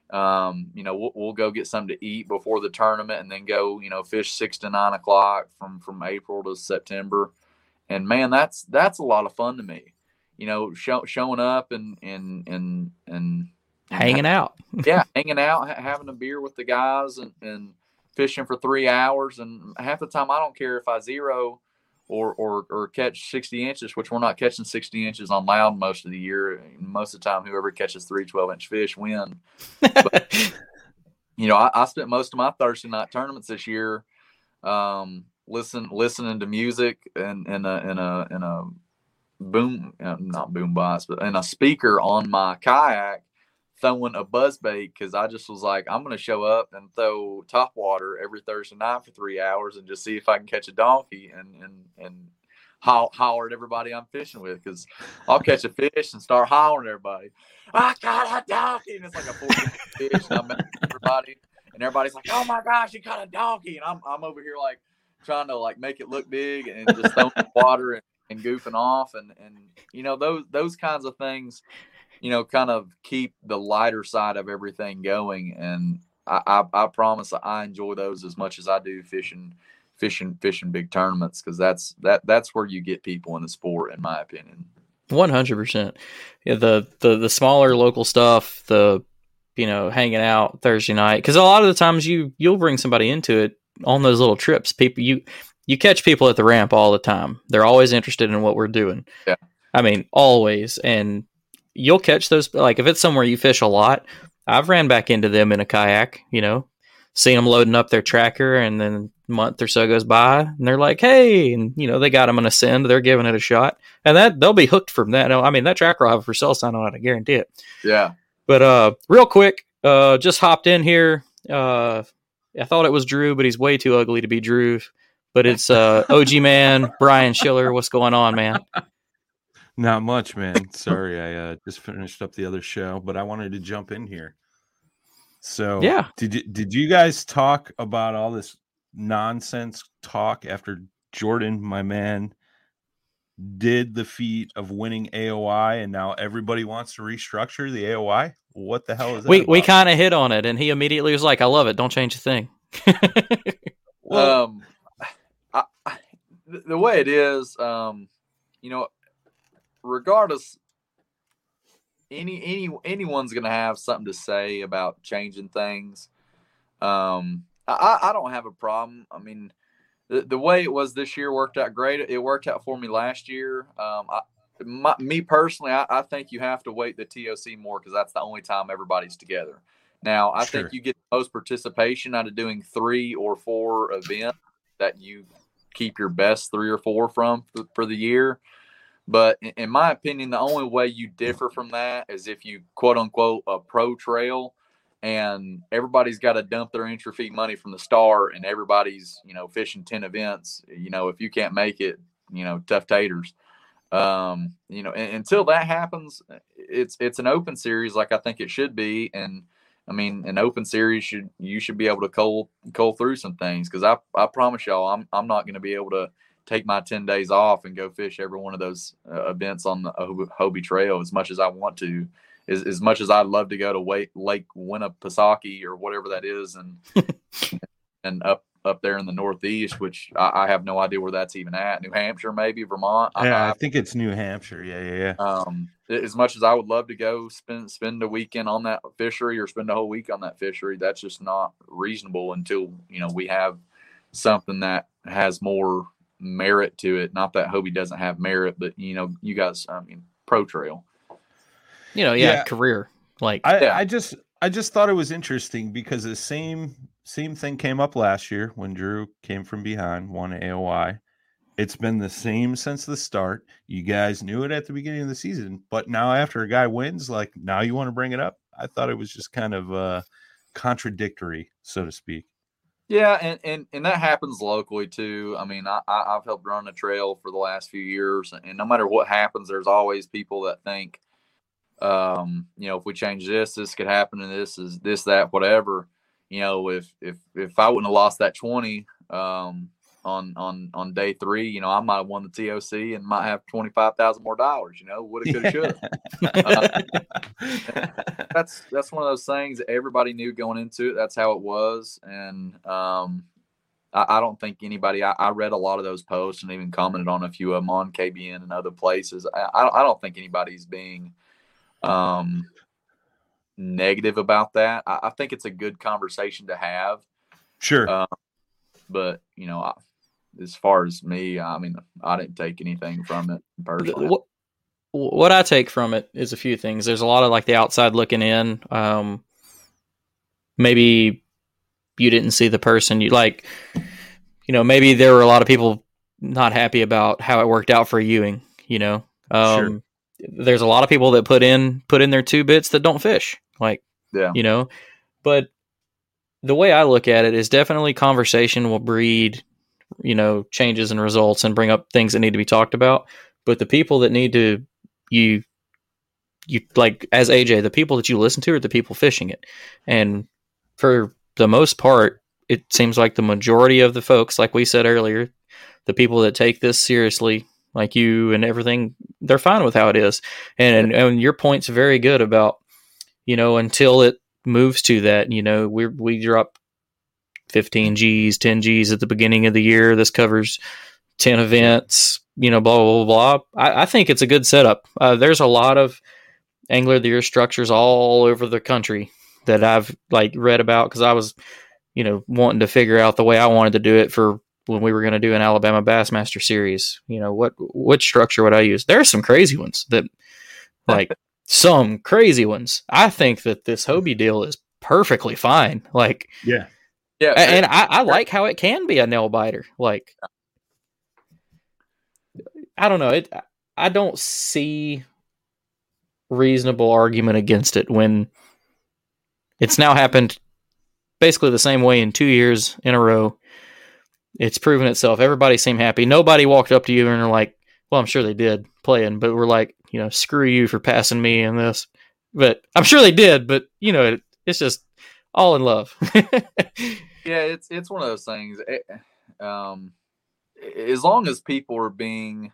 um you know we'll, we'll go get something to eat before the tournament and then go you know fish six to nine o'clock from from April to September. And man, that's that's a lot of fun to me. You know, show, showing up and and and and hanging out. yeah, hanging out, ha- having a beer with the guys, and, and fishing for three hours. And half the time, I don't care if I zero or or or catch sixty inches, which we're not catching sixty inches on Loudon most of the year. Most of the time, whoever catches three twelve-inch fish win. But, you know, I, I spent most of my Thursday night tournaments this year um, listen listening to music and in a in a in a boom, uh, not boom box, but in a speaker on my kayak, throwing a buzz bait because I just was like, I'm going to show up and throw top water every Thursday night for three hours and just see if I can catch a donkey and and and holler, holler at everybody I'm fishing with, because I'll catch a fish and start hollering at everybody, I got a donkey, and it's like a fourteen fish, and I'm at everybody, and everybody's like, oh my gosh, you caught a donkey, and I'm I'm over here like trying to like make it look big and just throwing water and and goofing off, and and you know those those kinds of things, you know, kind of keep the lighter side of everything going. And I, I, I promise I enjoy those as much as I do fishing, fishing, fishing big tournaments, because that's that that's where you get people in the sport, in my opinion. One hundred percent. Yeah, the the the smaller local stuff, the you know hanging out Thursday night, because a lot of the times you you'll bring somebody into it on those little trips. People you. You catch people at the ramp all the time. They're always interested in what we're doing. Yeah. I mean, always. And you'll catch those. Like if it's somewhere you fish a lot, I've ran back into them in a kayak, you know, seen them loading up their tracker, and then a month or so goes by and they're like, hey, and you know, they got them on a send, they're giving it a shot, and that they'll be hooked from that. I mean, that tracker will have a for sale sign on it, I guarantee it. Yeah. But uh, real quick, uh, just hopped in here. Uh, I thought it was Drew, but he's way too ugly to be Drew. But it's uh, O G man, Brian Schiller. What's going on, man? Not much, man. Sorry, I uh, just finished up the other show, but I wanted to jump in here. So, yeah, did you, did you guys talk about all this nonsense talk after Jordan, my man, did the feat of winning A O I, and now everybody wants to restructure the A O I? What the hell is that? We about? we kind of hit on it, and he immediately was like, "I love it. Don't change a thing." well, um, I, I, the way it is, um, you know, regardless, any any anyone's gonna have something to say about changing things. Um, I I don't have a problem. I mean, the the way it was this year worked out great. It worked out for me last year. Um, I. My, me personally, I, I think you have to weight the T O C more because that's the only time everybody's together. Now, I Sure. think you get the most participation out of doing three or four events that you keep your best three or four from for, for the year. But in, in my opinion, the only way you differ from that is if you quote unquote a pro trail and everybody's got to dump their entry fee money from the start and everybody's, you know, fishing ten events. You know, if you can't make it, you know, tough taters. Um, you know, and, until that happens, it's it's an open series like I think it should be. And I mean, an open series should you should be able to cull cull through some things because I I promise y'all I'm I'm not going to be able to take my ten days off and go fish every one of those uh, events on the Hobie Trail as much as I want to. As, as much as I'd love to go to Lake, Lake Winnipesaukee or whatever that is, and and up up there in the Northeast, which I, I have no idea where that's even at. New Hampshire, maybe Vermont. Yeah, I, I think it's New Hampshire. Yeah, yeah, yeah. Um, as much as I would love to go spend spend a weekend on that fishery or spend a whole week on that fishery, that's just not reasonable until you know we have something that has more merit to it. Not that Hobie doesn't have merit, but you know, you guys, I mean, pro trail. You know, yeah, Yeah. career. Like I, Yeah. I just I just thought it was interesting because the same same thing came up last year when Drew came from behind, won A O I. It's been the same since the start. You guys knew it at the beginning of the season, but now after a guy wins, like now you want to bring it up. I thought it was just kind of uh, contradictory, so to speak. Yeah, and, and, and that happens locally too. I mean, I, I, I've helped run a trail for the last few years, and no matter what happens, there's always people that think, um, you know, if we change this, this could happen, and this is this, that, whatever. You know, if if if I wouldn't have lost that twenty um, on on on day three, you know, I might have won the T O C and might have twenty five thousand more dollars. You know, woulda, coulda, shoulda. uh, that's that's one of those things that everybody knew going into it. That's how it was, and um, I, I don't think anybody. I, I read a lot of those posts and even commented on a few of them on K B N and other places. I I don't, I don't think anybody's being um negative about that. I, I think it's a good conversation to have. Sure. Um, but you know, I, as far as me, I mean, I didn't take anything from it personally. what, what I take from it is a few things. There's a lot of like the outside looking in. Um, maybe you didn't see the person you like, you know, maybe there were a lot of people not happy about how it worked out for Ewing, you know, um, Sure. There's a lot of people that put in, put in their two bits that don't fish, like, Yeah. you know, but the way I look at it is definitely conversation will breed, you know, changes and results and bring up things that need to be talked about. But the people that need to, you, you like as A J, the people that you listen to are the people fishing it. And for the most part, it seems like the majority of the folks, like we said earlier, the people that take this seriously, like you and everything, they're fine with how it is. And, and your point's very good about, you know, until it moves to that, you know, we we drop fifteen G's, ten G's at the beginning of the year. This covers ten events, you know, blah, blah, blah, blah. I, I think it's a good setup. Uh, there's a lot of Angler of the Year structures all over the country that I've like read about because I was, you know, wanting to figure out the way I wanted to do it for when we were going to do an Alabama Bassmaster series. You know, what, what structure would I use? There are some crazy ones that like some crazy ones. I think that this Hobie deal is perfectly fine. Like, yeah, yeah, and I, I like how it can be a nail biter. Like, I don't know. It. I don't see reasonable argument against it when it's now happened basically the same way in two years in a row. It's proven itself. Everybody seemed happy. Nobody walked up to you and are like, well, I'm sure they did playing, but we're like, you know, screw you for passing me in this. But I'm sure they did, but you know, it, it's just all in love. Yeah, it's it's one of those things. It, um, as long as people are being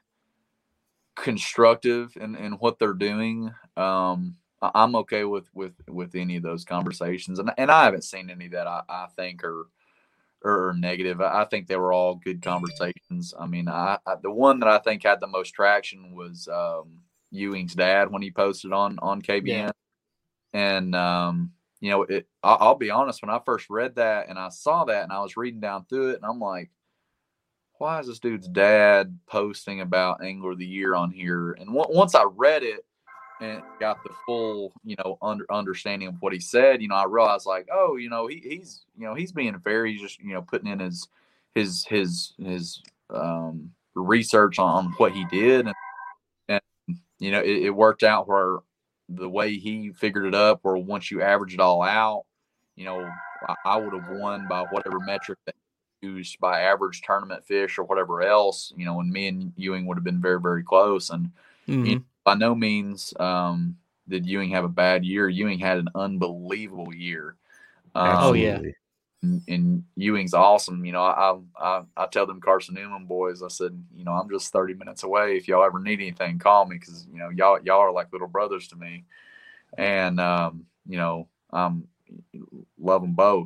constructive in, in what they're doing, um, I'm okay with, with, with any of those conversations. And and I haven't seen any that I, I think are or negative. I think they were all good conversations. I mean, I, I the one that I think had the most traction was um, Ewing's dad when he posted on on K B N, yeah. and um, you know, it. I'll, I'll be honest. When I first read that and I saw that and I was reading down through it, and I'm like, why is this dude's dad posting about Angler of the Year on here? And w- once I read it and got the full, you know, under, understanding of what he said, you know, I realized like, oh, you know, he, he's, you know, he's being fair. He's just, you know, putting in his, his, his, his um, research on what he did. And, and you know, it, it worked out where the way he figured it up, where once you average it all out, you know, I, I would have won by whatever metric that used by average tournament fish or whatever else, you know, and me and Ewing would have been very, very close. And, mm-hmm. you know, by no means um, did Ewing have a bad year. Ewing had an unbelievable year. Um, oh yeah, and, and Ewing's awesome. You know, I, I I tell them Carson Newman boys, I said, you know, I'm just thirty minutes away. If y'all ever need anything, call me, because you know y'all y'all are like little brothers to me. And um, you know, um, love them both.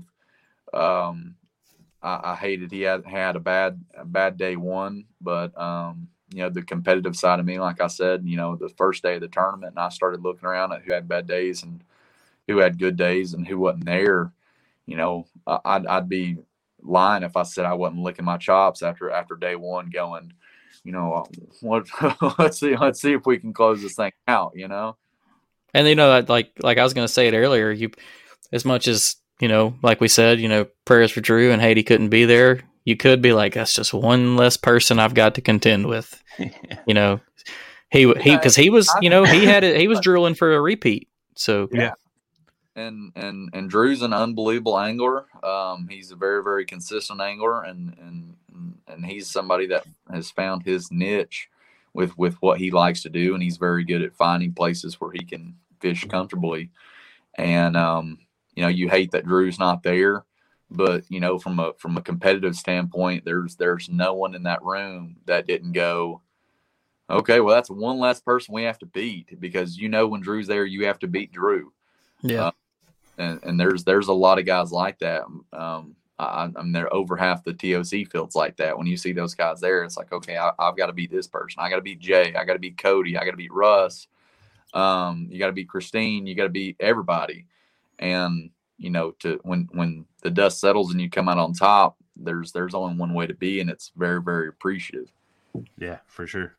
Um, I, I hated he had had a bad a bad day one, but um. you know, the competitive side of me, like I said, you know, the first day of the tournament, and I started looking around at who had bad days and who had good days and who wasn't there. You know, I'd, I'd be lying if I said I wasn't licking my chops after after day one, going, you know, what, let's see, let's see if we can close this thing out. You know, and you know, like like I was going to say it earlier, you as much as you know, like we said, you know, prayers for Drew and Haiti couldn't be there. You could be like, that's just one less person I've got to contend with. You know, he he because he was, you know, he had it. He was drooling for a repeat. So yeah, and and and Drew's an unbelievable angler. Um, he's a very very consistent angler, and and and he's somebody that has found his niche with with what he likes to do, and he's very good at finding places where he can fish comfortably. And um, you know, you hate that Drew's not there. But, you know, from a from a competitive standpoint, there's there's no one in that room that didn't go, okay, well, that's one less person we have to beat, because, you know, when Drew's there, you have to beat Drew. Yeah. Uh, and, and there's there's a lot of guys like that. Um, I, I'm there over half the T O C fields like that. When you see those guys there, it's like, okay, I, I've got to beat this person. I got to beat Jay. I got to beat Cody. I got to beat Russ. Um, you got to beat Christine. You got to beat everybody. And you know, to when when the dust settles and you come out on top, there's there's only one way to be, and it's very very appreciative. Yeah, for sure.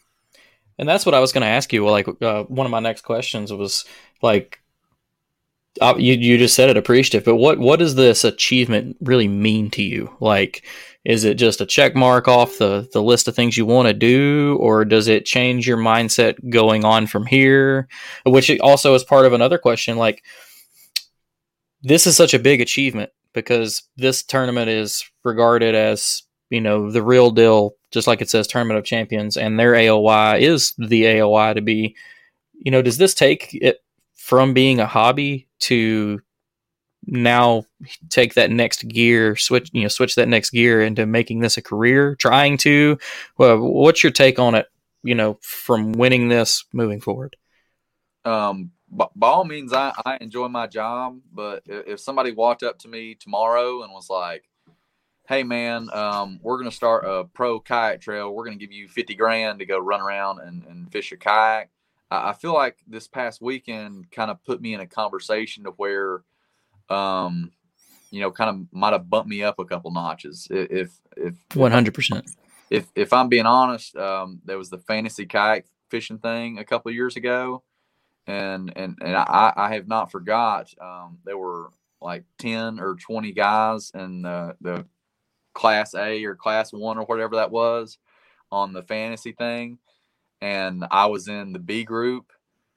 And that's what I was going to ask you. Well, like uh, one of my next questions was like, uh, you you just said it, appreciative, but what what does this achievement really mean to you? Like, is it just a check mark off the the list of things you want to do, or does it change your mindset going on from here? Which also is part of another question, like. This is such a big achievement because this tournament is regarded as, you know, the real deal, just like it says Tournament of Champions, and their A O I is the A O I to be, you know, does this take it from being a hobby to now take that next gear, switch, you know, switch that next gear into making this a career, trying to, well, what's your take on it, you know, from winning this moving forward? Um, by all means, I, I enjoy my job, but if somebody walked up to me tomorrow and was like, hey man, um, we're going to start a pro kayak trail. We're going to give you fifty grand to go run around and, and fish a kayak. I, I feel like this past weekend kind of put me in a conversation to where, um, you know, kind of might have bumped me up a couple notches. If, if, one hundred percent. If, if I'm being honest, um, there was the fantasy kayak fishing thing a couple of years ago. and and and I, I have not forgot. Um, there were like ten or twenty guys in the the class A or class one or whatever that was on the fantasy thing, and I was in the B group,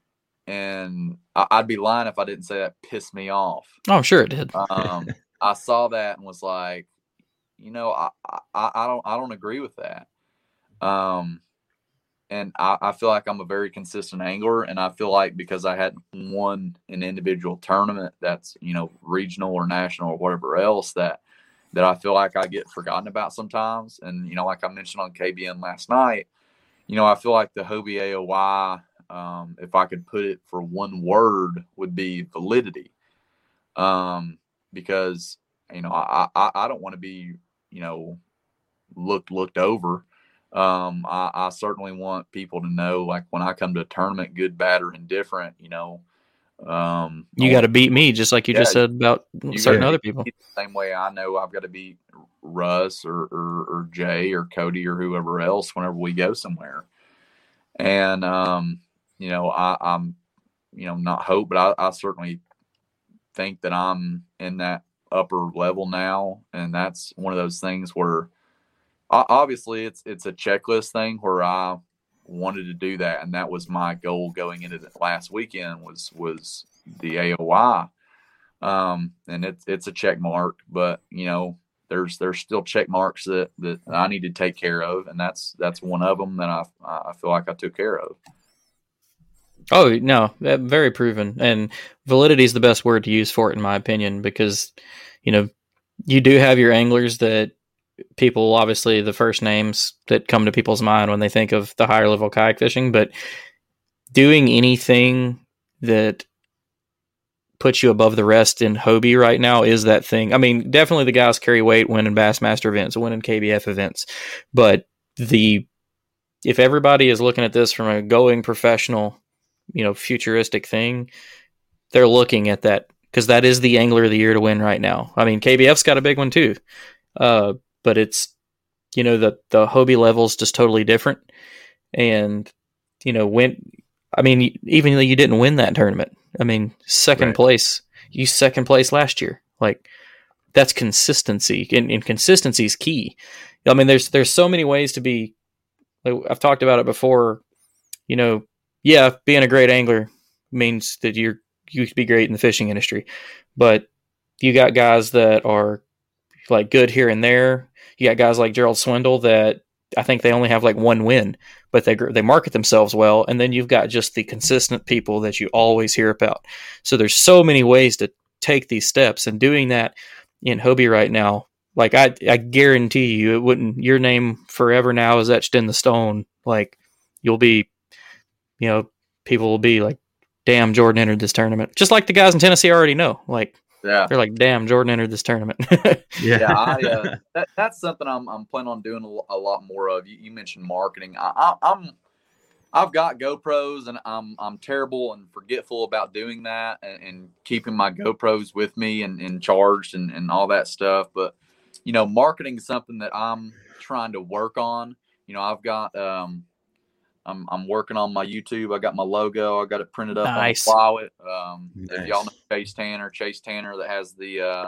and I, I'd be lying if I didn't say that pissed me off. Oh, I'm sure it did. Um, I saw that and was like, you know, I, I, I don't I don't agree with that. Um, and I, I feel like I'm a very consistent angler, and I feel like because I hadn't won an individual tournament that's, you know, regional or national or whatever else, that that I feel like I get forgotten about sometimes. And, you know, like I mentioned on K B N last night, you know, I feel like the Hobie A O Y, um, if I could put it for one word, would be validity. Um, because, you know, I, I, I don't want to be, you know, looked looked over. Um, I, I certainly want people to know, like, when I come to a tournament, good, bad, or indifferent, you know, um, You got to beat me, just like you yeah, just said about certain gotta other beat people. me the same way I know I've got to beat Russ or, or, or Jay or Cody or whoever else whenever we go somewhere. And, um, you know, I, I'm, you know, not hope, but I, I certainly think that I'm in that upper level now. And that's one of those things where obviously it's, it's a checklist thing where I wanted to do that. And that was my goal going into the last weekend was, was the A O Y. Um, and it's, it's a check mark, but you know, there's, there's still check marks that, that I need to take care of. And that's, that's one of them that I, I feel like I took care of. Oh, no, very proven. And validity is the best word to use for it, in my opinion, because, you know, you do have your anglers that people, obviously the first names that come to people's mind when they think of the higher level kayak fishing, but doing anything that puts you above the rest in Hobie right now is that thing. I mean, definitely the guys carry weight winning Bassmaster events, winning K B F events, but the, if everybody is looking at this from a going professional, you know, futuristic thing, they're looking at that because that is the angler of the year to win right now. I mean, K B F's got a big one too. Uh, but it's, you know, the, the Hobie level's just totally different. And, you know, when, I mean, even though you didn't win that tournament, I mean, second right. place, you second place last year. Like, that's consistency, and, and consistency is key. I mean, there's, there's so many ways to be, like, I've talked about it before, you know, yeah, being a great angler means that you're, you could be great in the fishing industry, but you got guys that are like good here and there. You got guys like Gerald Swindle that I think they only have like one win, but they they market themselves well. And then you've got just the consistent people that you always hear about. So there's so many ways to take these steps, and doing that in Hobie right now, like I, I guarantee you, it wouldn't, your name forever now is etched in the stone. Like you'll be, you know, people will be like, damn, Jordan entered this tournament. Just like the guys in Tennessee already know. Like, yeah, they're like, damn, Jordan entered this tournament. yeah, yeah I, uh, that, that's something I'm I'm planning on doing a, a lot more of. You, you mentioned marketing. I, I, I'm I've got GoPros, and I'm I'm terrible and forgetful about doing that and, and keeping my GoPros with me and, and charged and, and all that stuff. But you know, marketing is something that I'm trying to work on. You know, I've got um. I'm I'm working on my YouTube. I got my logo. I got it printed up nice. on a wallet. Um, nice. If y'all know Chase Tanner, Chase Tanner that has the uh,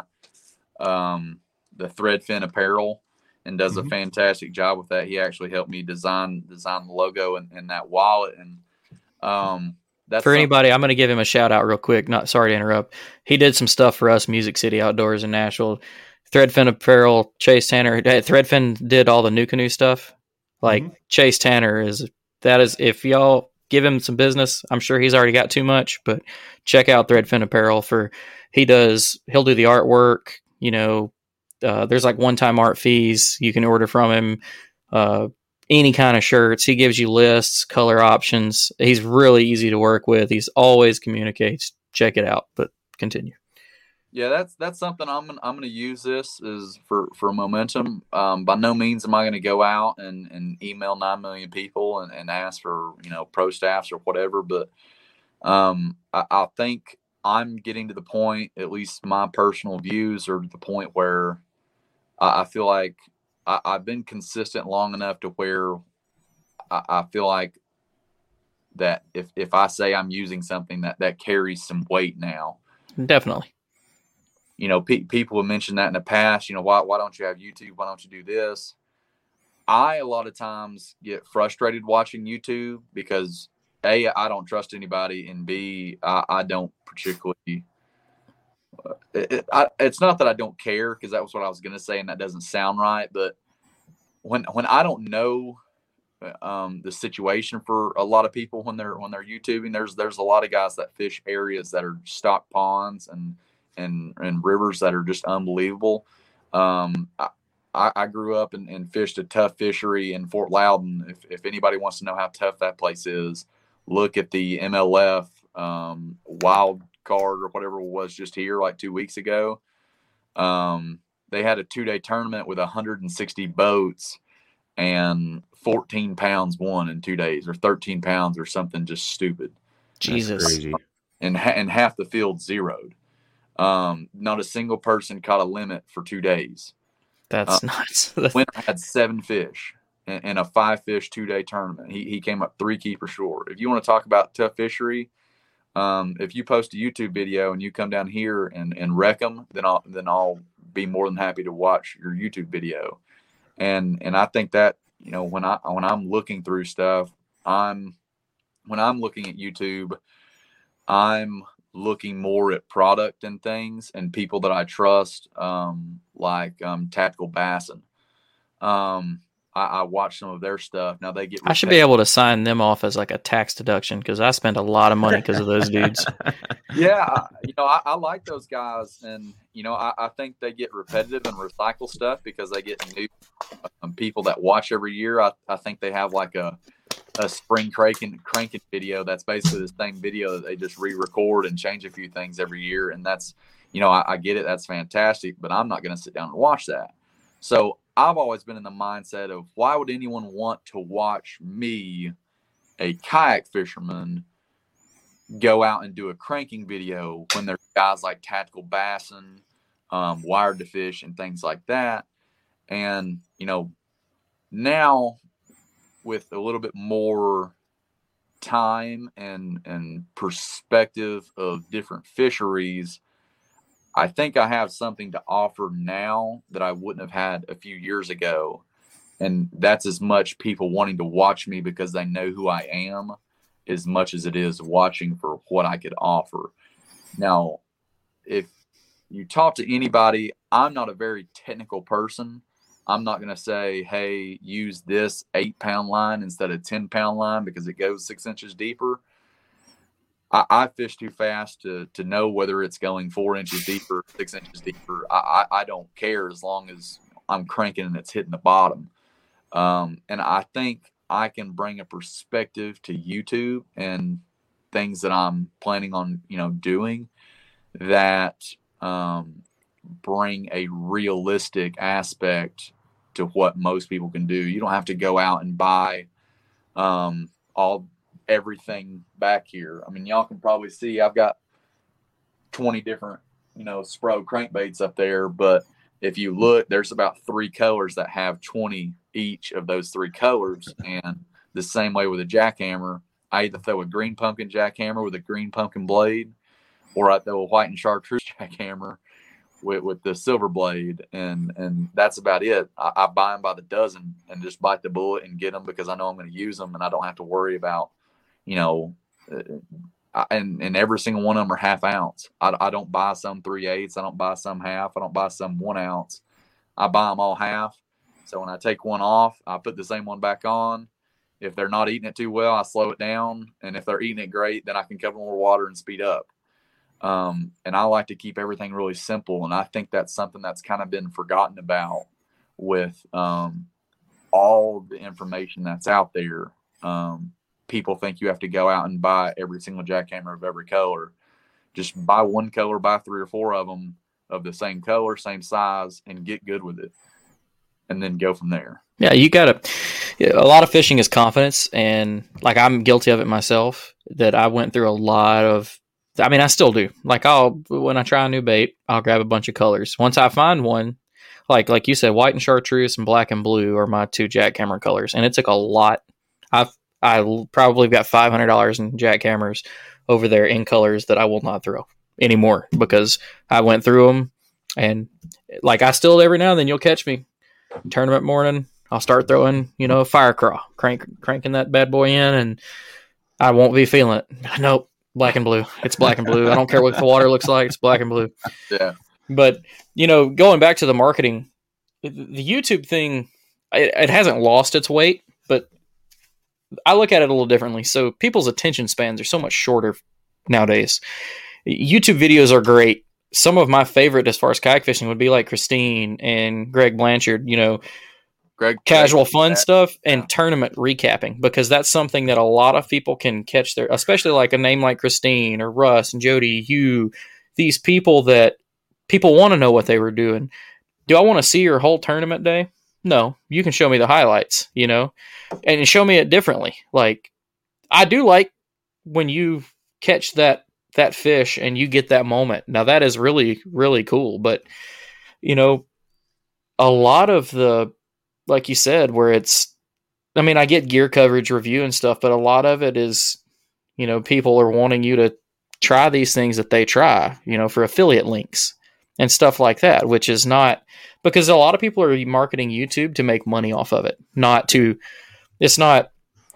um, the Threadfin apparel and does mm-hmm. a fantastic job with that. He actually helped me design design the logo and, and that wallet. And um, that's for anybody, I'm going to give him a shout out real quick. Not sorry to interrupt. He did some stuff for us, Music City Outdoors in Nashville. Threadfin apparel, Chase Tanner. Threadfin did all the NuCanoe stuff. Like mm-hmm. Chase Tanner is. That is, if y'all give him some business, I'm sure he's already got too much, but check out Threadfin Apparel for, he does, he'll do the artwork, you know, uh, there's like one-time art fees you can order from him, uh, any kind of shirts. He gives you lists, color options. He's really easy to work with. He's always communicates. Check it out, but continue. Yeah, that's that's something I'm gonna, I'm going to use this is for, for momentum. Um, by no means am I going to go out and, and email nine million people and, and ask for, you know, pro staffs or whatever. But um, I, I think I'm getting to the point, at least my personal views are to the point where I, I feel like I, I've been consistent long enough to where I, I feel like that if, if I say I'm using something that, that carries some weight now. Definitely. You know, pe- people have mentioned that in the past, you know, why, why don't you have YouTube? Why don't you do this? I, a lot of times get frustrated watching YouTube because A, I don't trust anybody, and B, I, I don't particularly, uh, it, it, I, it's not that I don't care, because that was what I was going to say, and that doesn't sound right. But when, when I don't know um, the situation for a lot of people when they're, when they're YouTubing, there's, there's a lot of guys that fish areas that are stock ponds and, and, and rivers that are just unbelievable. Um, I, I grew up and, and fished a tough fishery in Fort Loudon. If, if anybody wants to know how tough that place is, look at the M L F um, wild card or whatever it was just here like two weeks ago. Um, they had a two-day tournament with one hundred sixty boats, and fourteen pounds won in two days, or thirteen pounds or something just stupid. Jesus. That's crazy. And, ha- and half the field zeroed. Um, not a single person caught a limit for two days. That's Uh, nuts. Winner had seven fish in, in a five fish two day tournament. He he came up three keeper short. If you want to talk about tough fishery, um, if you post a YouTube video and you come down here and, and wreck them, then I'll then I'll be more than happy to watch your YouTube video. And and I think that, you know, when I when I'm looking through stuff, I'm when I'm looking at YouTube, I'm looking more at product and things and people that I trust, um, like um, Tactical Bassin. Um, I, I watch some of their stuff. Now they get. I should be able to sign them off as like a tax deduction because I spend a lot of money because of those dudes. Yeah, I, you know, I, I like those guys, and you know, I, I think they get repetitive and recycle stuff because they get new um, people that watch every year. I, I think they have like a a spring cranking cranking video that's basically the same video that they just re-record and change a few things every year, and that's, you know, I, I get it, that's fantastic, but I'm not going to sit down and watch that. So I've always been in the mindset of, why would anyone want to watch me, a kayak fisherman, go out and do a cranking video when there's guys like Tactical Bassin, um, Wired to Fish, and things like that? And you know, now with a little bit more time and and perspective of different fisheries, I think I have something to offer now that I wouldn't have had a few years ago. And that's as much people wanting to watch me because they know who I am, as much as it is watching for what I could offer. Now, if you talk to anybody, I'm not a very technical person. I'm not going to say, hey, use this eight pound line instead of ten pound line because it goes six inches deeper. I, I fish too fast to, to know whether it's going four inches deeper, six inches deeper. I, I, I don't care as long as I'm cranking and it's hitting the bottom. Um, and I think I can bring a perspective to YouTube and things that I'm planning on, you know, doing that um, bring a realistic aspect to what most people can do. You don't have to go out and buy um, all everything back here. I mean, y'all can probably see I've got twenty different, you know, Spro crankbaits up there, but if you look, there's about three colors that have twenty each of those three colors. And the same way with a jackhammer, I either throw a green pumpkin jackhammer with a green pumpkin blade, or I throw a white and chartreuse jackhammer with, with the silver blade, and and that's about it. I, I buy them by the dozen and just bite the bullet and get them because I know I'm going to use them, and I don't have to worry about, you know, uh, and and every single one of them are half ounce. I, I don't buy some three eighths. I don't buy some half. I don't buy some one ounce. I buy them all half. So when I take one off, I put the same one back on. If they're not eating it too well, I slow it down, and if they're eating it great, then I can cover more water and speed up. Um, and I like to keep everything really simple. And I think that's something that's kind of been forgotten about with um, all the information that's out there. Um, people think you have to go out and buy every single jackhammer of every color. Just buy one color, buy three or four of them of the same color, same size, and get good with it. And then go from there. Yeah, you got to. A lot of fishing is confidence. And like, I'm guilty of it myself, that I went through a lot of, I mean, I still do. Like, I'll, when I try a new bait, I'll grab a bunch of colors. Once I find one, like like you said, white and chartreuse and black and blue are my two jackhammer colors. And it took a lot. I've I l- probably got five hundred dollars in jackhammers over there in colors that I will not throw anymore because I went through them. And like I still every now and then you'll catch me tournament morning. I'll start throwing, you know, fire craw, crank, cranking that bad boy in, and I won't be feeling it. Nope, black and blue. It's black and blue. I don't care what the water looks like. It's black and blue. Yeah. But, you know, going back to the marketing, the YouTube thing, it, it hasn't lost its weight, but I look at it a little differently. So people's attention spans are so much shorter nowadays. YouTube videos are great. Some of my favorite as far as kayak fishing would be like Christine and Greg Blanchard, you know, Greg, casual Greg, fun that, stuff and yeah. tournament recapping, because that's something that a lot of people can catch there, especially like a name like Christine or Russ and Jody, Hugh, these people that people want to know what they were doing. Do I want to see your whole tournament day? No, you can show me the highlights, you know, and show me it differently. Like I do like when you catch that, that fish and you get that moment. Now that is really, really cool. But you know, a lot of the, like you said, where it's, I mean, I get gear coverage review and stuff, but a lot of it is, you know, people are wanting you to try these things that they try, you know, for affiliate links and stuff like that, which is not, because a lot of people are marketing YouTube to make money off of it, not to, it's not,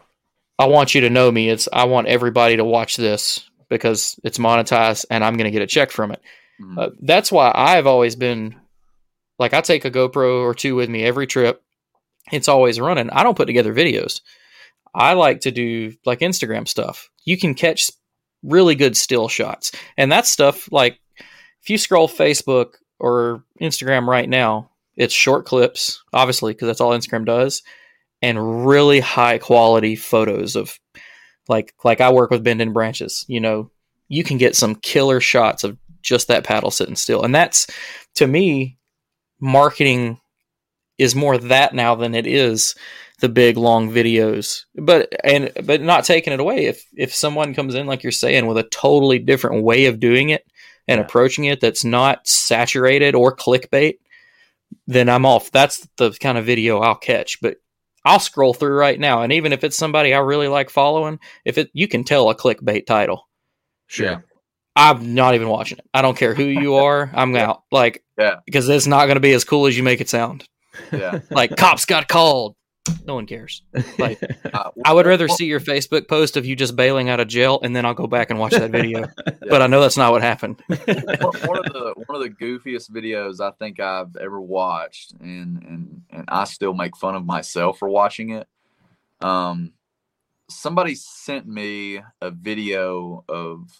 I want you to know me. It's, I want everybody to watch this because it's monetized and I'm going to get a check from it. Mm-hmm. Uh, that's why I've always been like, I take a GoPro or two with me every trip. It's always running. I don't put together videos. I like to do like Instagram stuff. You can catch really good still shots. And that's stuff like if you scroll Facebook or Instagram right now, it's short clips, obviously, because that's all Instagram does, and really high quality photos of like, like I work with Bend and Branches, you know, you can get some killer shots of just that paddle sitting still. And that's, to me, marketing is more that now than it is the big long videos, but, and, but not taking it away. If, if someone comes in, like you're saying, with a totally different way of doing it and yeah. approaching it, that's not saturated or clickbait, then I'm off. That's the kind of video I'll catch, but I'll scroll through right now. And even if it's somebody I really like following, if it, you can tell a clickbait title. Sure. Yeah. I'm not even watching it. I don't care who you are. I'm yeah. out. Like, yeah, because it's not going to be as cool as you make it sound. Yeah. Like cops got called. No one cares. Like, uh, I would rather see your Facebook post of you just bailing out of jail, and then I'll go back and watch that video. Yeah. But I know that's not what happened. one, one of the one of the goofiest videos I think I've ever watched, and and and I still make fun of myself for watching it. Um, somebody sent me a video of.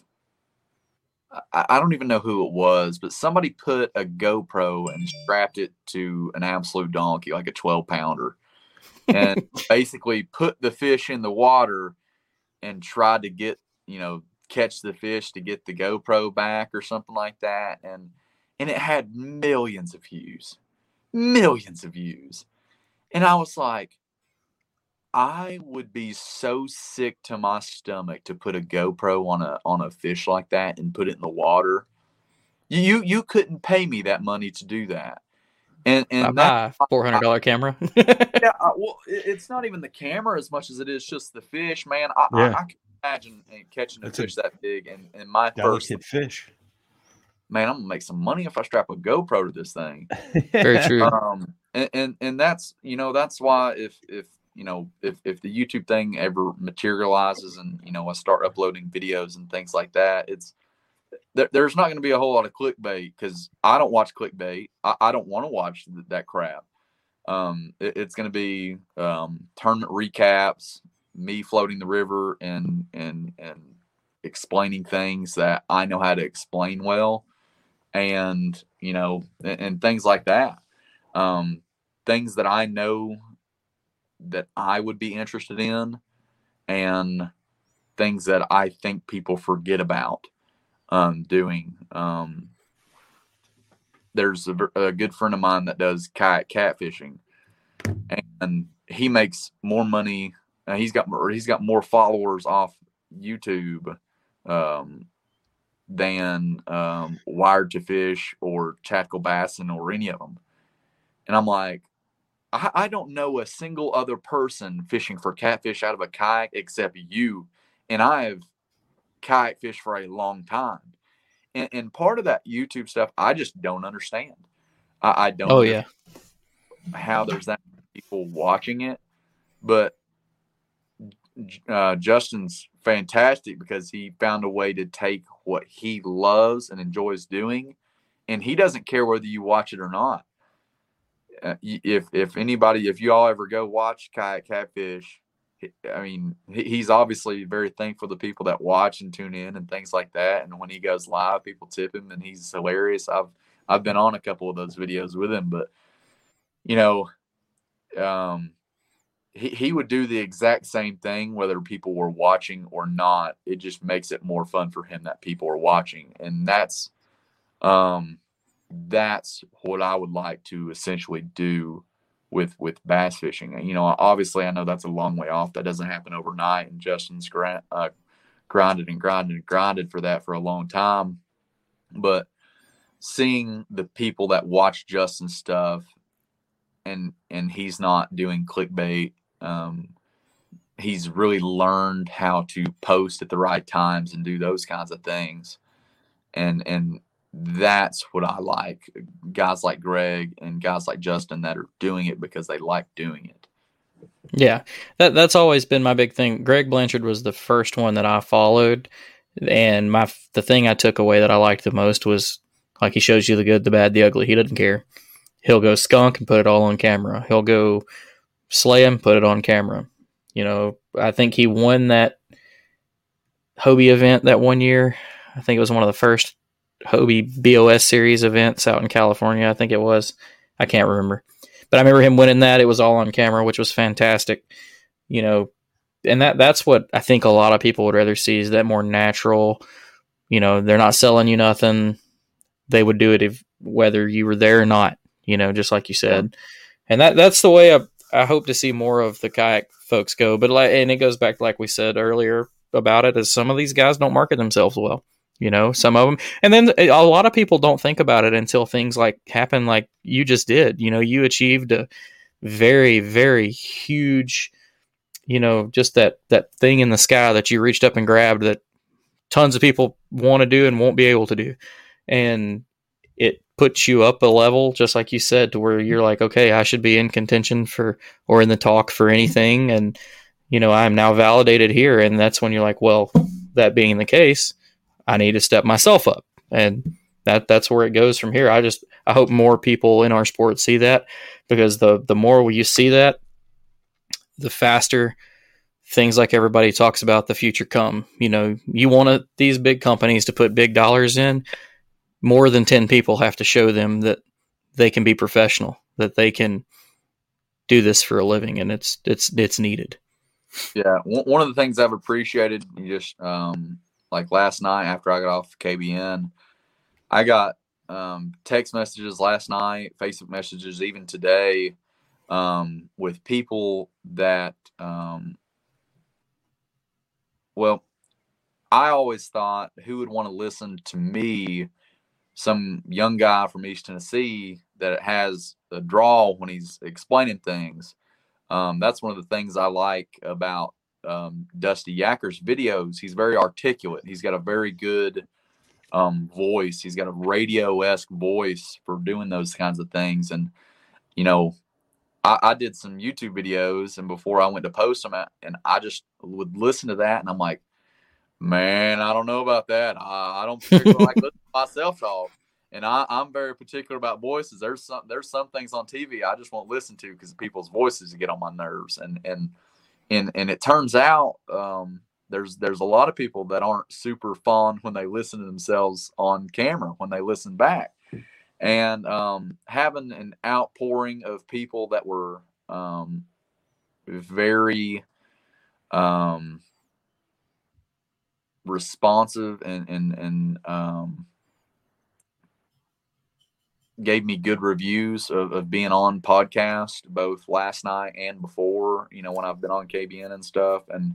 I, I don't even know who it was, but somebody put a GoPro and strapped it to an absolute donkey, like a twelve pounder. And basically put the fish in the water and tried to get, you know, catch the fish to get the GoPro back or something like that. And, and it had millions of views, millions of views. And I was like, I would be so sick to my stomach to put a GoPro on a, on a fish like that and put it in the water. You, you couldn't pay me that money to do that. And and that four hundred dollar camera. yeah, I, well, it, it's not even the camera as much as it is just the fish, man. I, yeah. I, I can imagine catching a That's fish a that big, and, and my first fish. Man, I'm gonna make some money if I strap a GoPro to this thing. Very true. Um, and, and and that's you know that's why if if you know if if the YouTube thing ever materializes and you know I start uploading videos and things like that, it's There, there's not going to be a whole lot of clickbait because I don't watch clickbait. I, I don't want to watch th- that crap. Um, it, it's going to be um, tournament recaps, me floating the river and and and explaining things that I know how to explain well, and you know, and, and things like that. Um, things that I know that I would be interested in, and things that I think people forget about. Um, doing. Um, there's a, a good friend of mine that does kayak catfishing, and he makes more money. Uh, he's got more, he's got more followers off YouTube um, than um, Wired to Fish or Tactical Bassin or any of them. And I'm like, I, I don't know a single other person fishing for catfish out of a kayak except you. And I have kayak fished for a long time. And, and part of that YouTube stuff, I just don't understand. I, I don't Oh understand yeah. how there's that many people watching it. But uh, Justin's fantastic because he found a way to take what he loves and enjoys doing, and he doesn't care whether you watch it or not. Uh, if if anybody, if you all ever go watch Kayak Catfish, I mean, he's obviously very thankful to people that watch and tune in and things like that. And when he goes live, people tip him, and he's hilarious. I've I've been on a couple of those videos with him, but you know, um, he he would do the exact same thing whether people were watching or not. It just makes it more fun for him that people are watching, and that's um that's what I would like to essentially do with with bass fishing. You know, obviously I know that's a long way off. That doesn't happen overnight, and Justin's grind, uh, grinded and grinded and grinded for that for a long time. But seeing the people that watch Justin's stuff, and and he's not doing clickbait. Um, he's really learned how to post at the right times and do those kinds of things. And and that's what I like. Guys like Greg and guys like Justin that are doing it because they like doing it. Yeah, that that's always been my big thing. Greg Blanchard was the first one that I followed, and my the thing I took away that I liked the most was, like, he shows you the good, the bad, the ugly. He doesn't care. He'll go skunk and put it all on camera. He'll go slay him, put it on camera. You know, I think he won that Hobie event that one year. I think it was one of the first Hobie B O S series events out in California. I think it was. I can't remember. But I remember him winning that. It was all on camera, which was fantastic. You know, and that that's what I think a lot of people would rather see, is that more natural. You know, they're not selling you nothing. They would do it if whether you were there or not, you know, just like you said. Yeah. And that that's the way I, I hope to see more of the kayak folks go. But like, and it goes back to, like we said earlier about it, is some of these guys don't market themselves well. You know, some of them. And then a lot of people don't think about it until things like happen like you just did. You know, you achieved a very, very huge, you know, just that, that thing in the sky that you reached up and grabbed that tons of people want to do and won't be able to do. And it puts you up a level, just like you said, to where you're like, okay, I should be in contention for, or in the talk for anything. And, you know, I'm now validated here. And that's when you're like, well, that being the case, I need to step myself up, and that that's where it goes from here. I just, I hope more people in our sport see that, because the, the more you see that, the faster things like everybody talks about the future come. You know, you want to, these big companies to put big dollars in, more than ten people have to show them that they can be professional, that they can do this for a living, and it's, it's, it's needed. Yeah. One of the things I've appreciated, you just, um, like last night after I got off K B N, I got um, text messages last night, Facebook messages even today, um, with people that, um, well, I always thought, who would want to listen to me, some young guy from East Tennessee that has a drawl when he's explaining things. Um, that's one of the things I like about Um, Dusty Yakker's videos. He's very articulate. He's got a very good um, voice. He's got a radio-esque voice for doing those kinds of things. And, you know, I, I did some YouTube videos, and before I went to post them, and I just would listen to that, and I'm like, man, I don't know about that. I, I don't particularly like listening to myself talk. And I, I'm very particular about voices. There's some there's some things on T V I just won't listen to because people's voices get on my nerves. And and And and it turns out um, there's there's a lot of people that aren't super fond when they listen to themselves on camera, when they listen back. And um, having an outpouring of people that were um, very um, responsive and and and um, gave me good reviews of, of being on podcast, both last night and before, you know, when I've been on K B N and stuff. And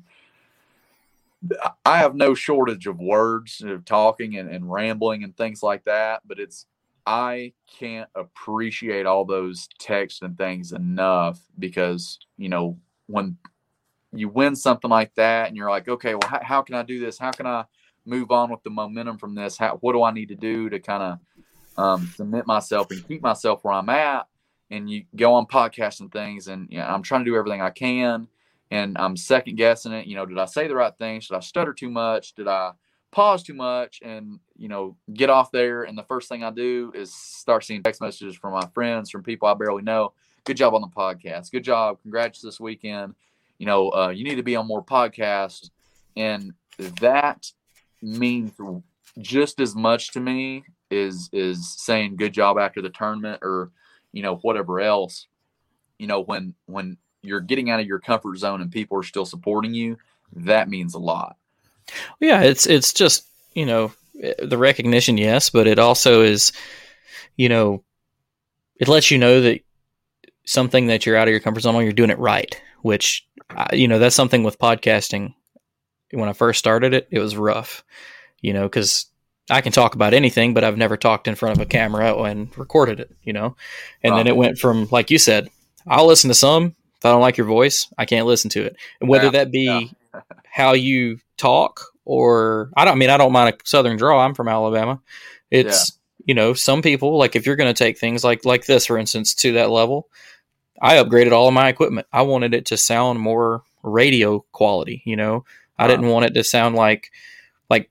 I have no shortage of words of talking and, and rambling and things like that, but it's, I can't appreciate all those texts and things enough, because, you know, when you win something like that and you're like, okay, well, how, how can I do this? How can I move on with the momentum from this? How, what do I need to do to kind of um, cement myself and keep myself where I'm at? And you go on podcasts and things, and you know, I'm trying to do everything I can, and I'm second guessing it. You know, did I say the right thing? Should I stutter too much? Did I pause too much? And, you know, get off there, and the first thing I do is start seeing text messages from my friends, from people I barely know. Good job on the podcast. Good job. Congrats this weekend. You know, uh, you need to be on more podcasts. And that means just as much to me is is saying good job after the tournament, or, you know, whatever else. You know, when when you're getting out of your comfort zone and people are still supporting you, that means a lot. Yeah, it's it's just, you know, the recognition, yes, but it also is, you know, it lets you know that something that you're out of your comfort zone on, you're doing it right, which, you know, that's something with podcasting. When I first started it, it was rough, you know, because I can talk about anything, but I've never talked in front of a camera and recorded it, you know, and Right. then it went from, like you said, I'll listen to some. If I don't like your voice, I can't listen to it. And whether Yeah. that be how you talk, or I don't I mean, I don't mind a Southern drawl. I'm from Alabama. It's, you know, some people, like if you're going to take things like, like this, for instance, to that level, I upgraded all of my equipment. I wanted it to sound more radio quality, you know, I Right. didn't want it to sound like, like,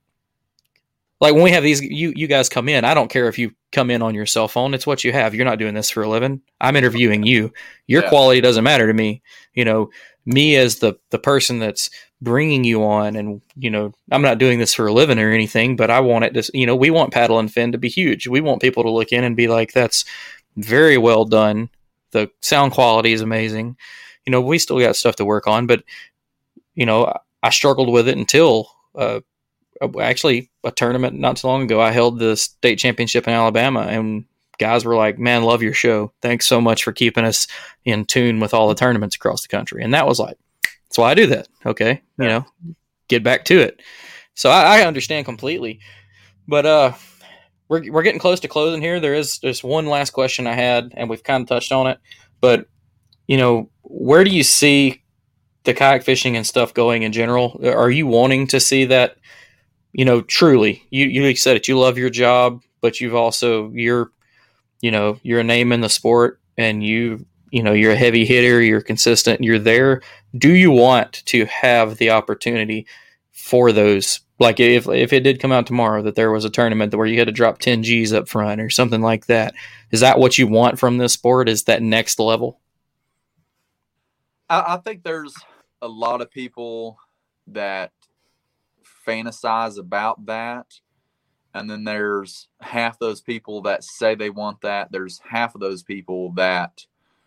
like when we have these, you, you guys come in, I don't care if you come in on your cell phone. It's what you have. You're not doing this for a living. I'm interviewing you. Your Yeah. quality doesn't matter to me. You know, me as the, the person that's bringing you on, and, you know, I'm not doing this for a living or anything, but I want it to, you know, we want Paddle and Fin to be huge. We want people to look in and be like, that's very well done. The sound quality is amazing. You know, we still got stuff to work on, but, you know, I struggled with it until, uh, actually a tournament not too long ago. I held the state championship in Alabama, and guys were like, man, love your show. Thanks so much for keeping us in tune with all the tournaments across the country. And that was like, that's why I do that. Okay. You know, get back to it. So I, I understand completely, but, uh, we're, we're getting close to closing here. There is just one last question I had, and we've kind of touched on it, but, you know, where do you see the kayak fishing and stuff going in general? Are you wanting to see that, you know, truly, you, you said it, you love your job, but you've also, you're, you know, you're a name in the sport, and you, you know, you're a heavy hitter, you're consistent, you're there. Do you want to have the opportunity for those? Like if, if it did come out tomorrow that there was a tournament where you had to drop ten G's up front or something like that, is that what you want from this sport? Is that next level? I, I think there's a lot of people that fantasize about that, and then there's half those people that say they want that. There's half of those people that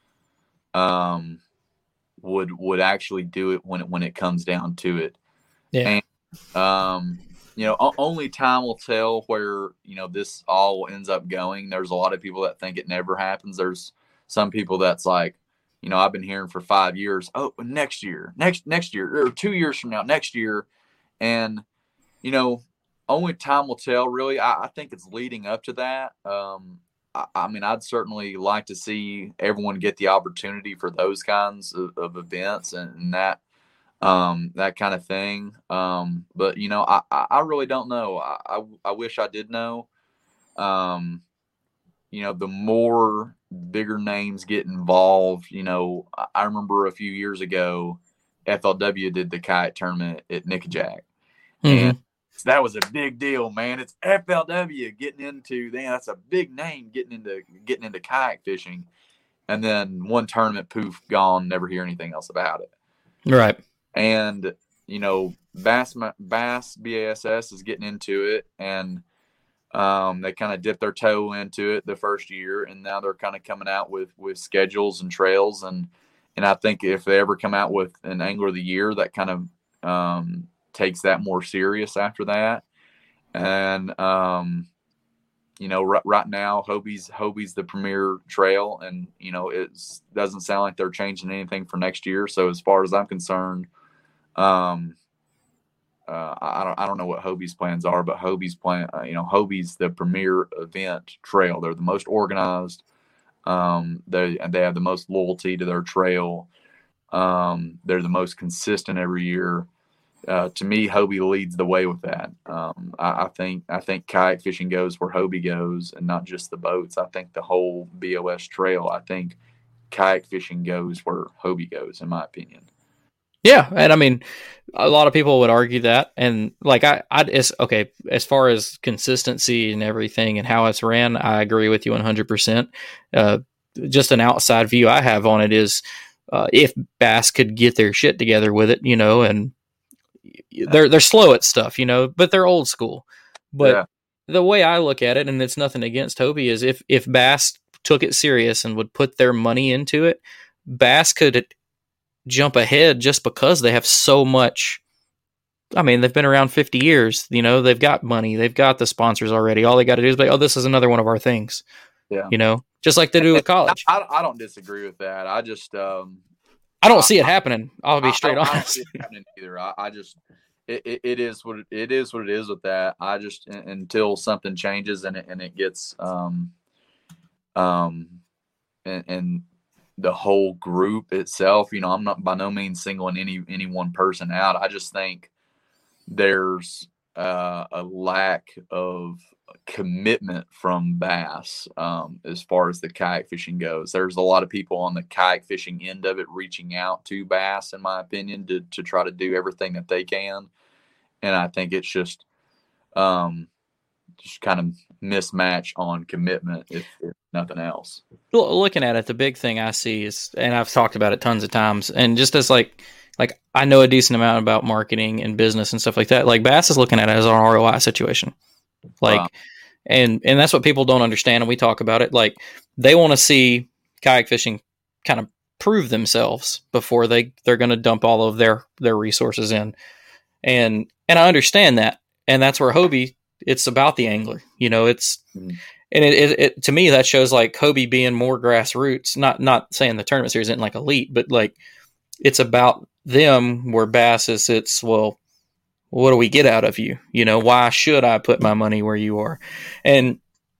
um would would actually do it when it when it comes down to it. Yeah. And um you know, o- only time will tell where, you know, this all ends up going. There's a lot of people that think it never happens. There's some people that's like, you know, I've been hearing for five years, oh, next year, next next year, or two years from now, next year. And, you know, only time will tell, really. I, I think it's leading up to that. Um, I, I mean, I'd certainly like to see everyone get the opportunity for those kinds of, of events and, and that um, that kind of thing. Um, but, you know, I, I, I really don't know. I, I, I wish I did know. Um, you know, the more bigger names get involved, you know, I, I remember a few years ago, F L W did the kayak tournament at Nickajack. Mm-hmm. And that was a big deal, man. It's F L W getting into, man, that's a big name getting into getting into kayak fishing. And then one tournament, poof, gone, never hear anything else about it. Right. And, you know, Bass Bass B A S S is getting into it, and um, they kind of dipped their toe into it the first year, and now they're kind of coming out with, with schedules and trails. And, and I think if they ever come out with an Angler of the Year, that kind of um, takes that more serious after that. And, um, you know, right, right now, Hobie's, Hobie's the premier trail, and, you know, it doesn't sound like they're changing anything for next year. So as far as I'm concerned, um, uh, I don't I don't know what Hobie's plans are, but Hobie's plan, uh, you know, Hobie's the premier event trail. They're the most organized. Um, they and they have the most loyalty to their trail. Um, they're the most consistent every year. Uh, to me, Hobie leads the way with that. Um, I, I think I think kayak fishing goes where Hobie goes, and not just the boats. I think the whole B O S trail. I think kayak fishing goes where Hobie goes, in my opinion. Yeah, and I mean, a lot of people would argue that, and like I, I, it's okay as far as consistency and everything and how it's ran. I agree with you one hundred percent. Uh, just an outside view I have on it is, uh, if Bass could get their shit together with it, you know, and they're they're slow at stuff, you know, but they're old school. But yeah. The way I look at it, and it's nothing against Hobie, is if if Bass took it serious and would put their money into it, Bass could jump ahead just because they have so much. I mean, they've been around fifty years, you know, they've got money, they've got the sponsors already. All they got to do is be like, oh, this is another one of our things. Yeah. You know, just like they do with college. I, I don't disagree with that. I just, um, I don't I, see it happening. I'll be straight I, honest. I don't see it happening either. I, I just, it, it, it is what it, it is what it is with that. I just, until something changes and it, and it gets, um, um, and, and the whole group itself, you know, I'm not by no means singling any, any one person out. I just think there's uh, a lack of commitment from Bass um, as far as the kayak fishing goes. There's a lot of people on the kayak fishing end of it reaching out to Bass, in my opinion, to, to try to do everything that they can. And I think it's just, um, just kind of mismatch on commitment, if, if nothing else. Looking at it, the big thing I see is, and I've talked about it tons of times, and just as like, like I know a decent amount about marketing and business and stuff like that. Like Bass is looking at it as an R O I situation. Like, wow. and, and that's what people don't understand. And we talk about it. Like they want to see kayak fishing kind of prove themselves before they, they're going to dump all of their, their resources in. And, and I understand that. And that's where Hobie, it's about the angler, you know, it's, mm-hmm. and it, it, it, to me, that shows like Hobie being more grassroots, not, not saying the tournament series isn't like elite, but like it's about them, where Bass is, it's, well, what do we get out of you? You know, why should I put my money where you are? And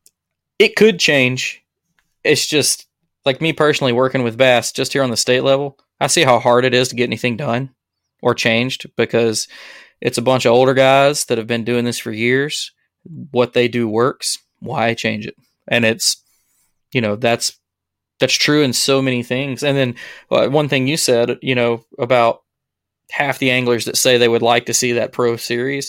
it could change. It's just like me personally working with Bass just here on the state level. I see how hard it is to get anything done or changed, because it's a bunch of older guys that have been doing this for years. What they do works. Why change it? And it's, you know, that's, that's true in so many things. And then uh, one thing you said, you know, about half the anglers that say they would like to see that pro series.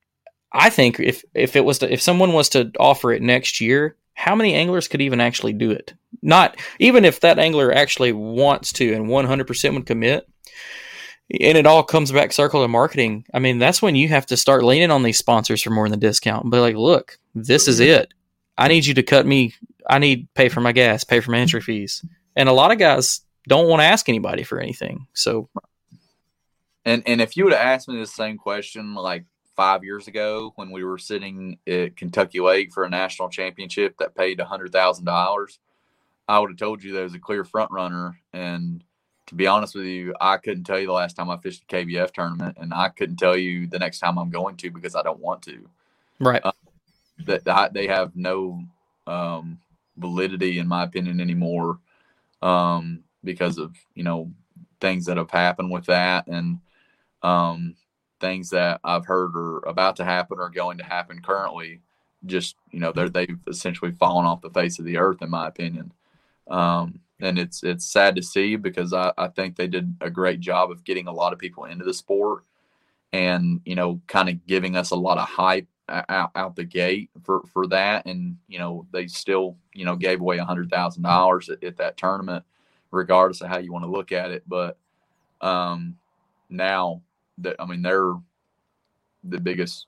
I think if, if it was to, if someone was to offer it next year, how many anglers could even actually do it? Not even if that angler actually wants to and one hundred percent would commit. And it all comes back circle to marketing. I mean, that's when you have to start leaning on these sponsors for more than the discount and be like, look, this is it. I need you to cut me. I need pay for my gas, pay for my entry fees. And a lot of guys don't want to ask anybody for anything. So, and and if you would have asked me the same question like five years ago when we were sitting at Kentucky Lake for a national championship that paid a hundred thousand dollars, I would have told you there was a clear front runner. And to be honest with you, I couldn't tell you the last time I fished a K B F tournament, and I couldn't tell you the next time I'm going to, because I don't want to. Right. Uh, that they have no um, validity, in my opinion, anymore, um, because of, you know, things that have happened with that, and um, things that I've heard are about to happen or going to happen currently. Just, you know, they're, they've essentially fallen off the face of the earth, in my opinion. Um, and it's it's sad to see, because I, I think they did a great job of getting a lot of people into the sport and, you know, kind of giving us a lot of hype out, out the gate for, for that. And, you know, they still, you know, gave away a hundred thousand dollars at, at that tournament, regardless of how you want to look at it. But um, now that, I mean, they're the biggest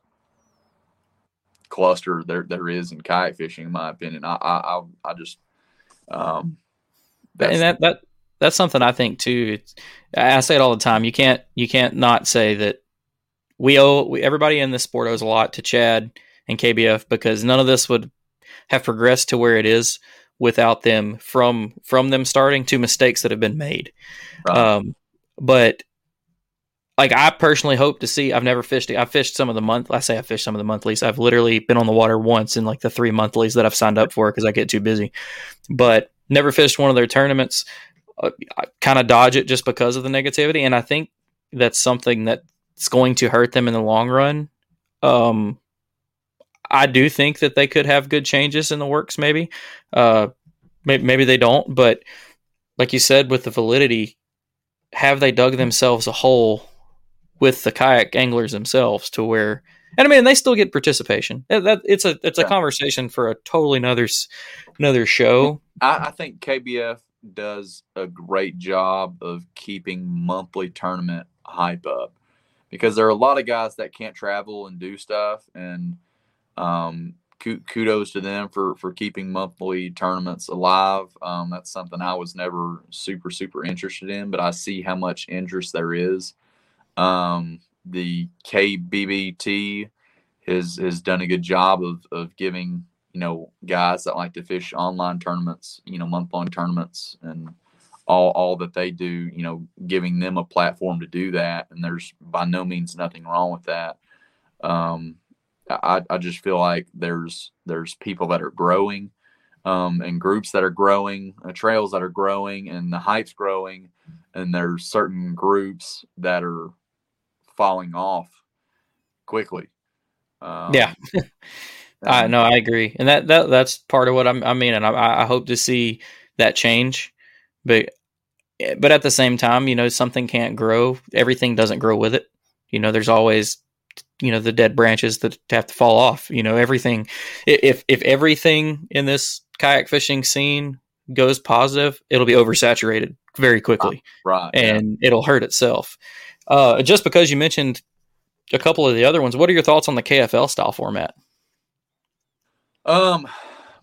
cluster there, there is in kayak fishing, in my opinion. I, I, I just, um, That's, and that, that that's something I think too. It's, I say it all the time. You can't you can't not say that we owe we, everybody in this sport owes a lot to Chad and K B F, because none of this would have progressed to where it is without them, from from them starting to mistakes that have been made. Right. Um, but like I personally hope to see. I've never fished it. I've fished some of the month. I say I fished some of the monthlies. I've literally been on the water once in like the three monthlies that I've signed up for because I get too busy. But never fished one of their tournaments. Uh, I kind of dodge it just because of the negativity, and I think that's something that's going to hurt them in the long run. Um, I do think that they could have good changes in the works. Maybe, uh, maybe, maybe they don't. But like you said, with the validity, have they dug themselves a hole with the kayak anglers themselves to where, and I mean, they still get participation. That, that it's a it's a conversation for a totally another another show. I, I think K B F does a great job of keeping monthly tournament hype up because there are a lot of guys that can't travel and do stuff, and um, kudos to them for for keeping monthly tournaments alive. Um, that's something I was never super super interested in, but I see how much interest there is. Um, the K B B T has has done a good job of of giving, you know, guys that like to fish online tournaments, you know, month long tournaments, and all all that they do, you know, giving them a platform to do that. And there's by no means nothing wrong with that. Um, I I just feel like there's there's people that are growing, um, and groups that are growing, uh, trails that are growing, and the hype's growing, and there's certain groups that are falling off quickly. Um, yeah, I no, I agree, and that, that that's part of what I'm, I mean, and I, I hope to see that change, but but at the same time, you know, something can't grow. Everything doesn't grow with it. You know, there's always, you know, the dead branches that have to fall off. You know, everything. If if everything in this kayak fishing scene goes positive, it'll be oversaturated very quickly, right? And yeah. it'll hurt itself. Uh, just because you mentioned a couple of the other ones, what are your thoughts on the K F L style format? Um,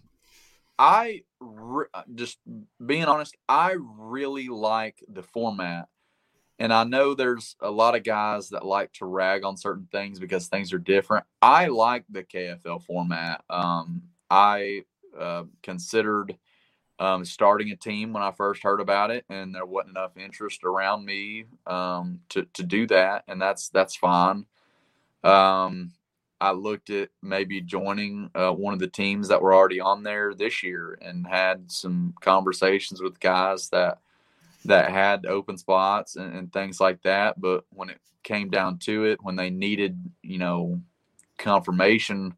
I re- just being honest, I really like the format, and I know there's a lot of guys that like to rag on certain things because things are different. I like the K F L format. Um, I uh, considered Um, starting a team when I first heard about it, and there wasn't enough interest around me um, to to do that, and that's that's fine. Um, I looked at maybe joining uh, one of the teams that were already on there this year, and had some conversations with guys that that had open spots and, and things like that. But when it came down to it, when they needed, you know, confirmation,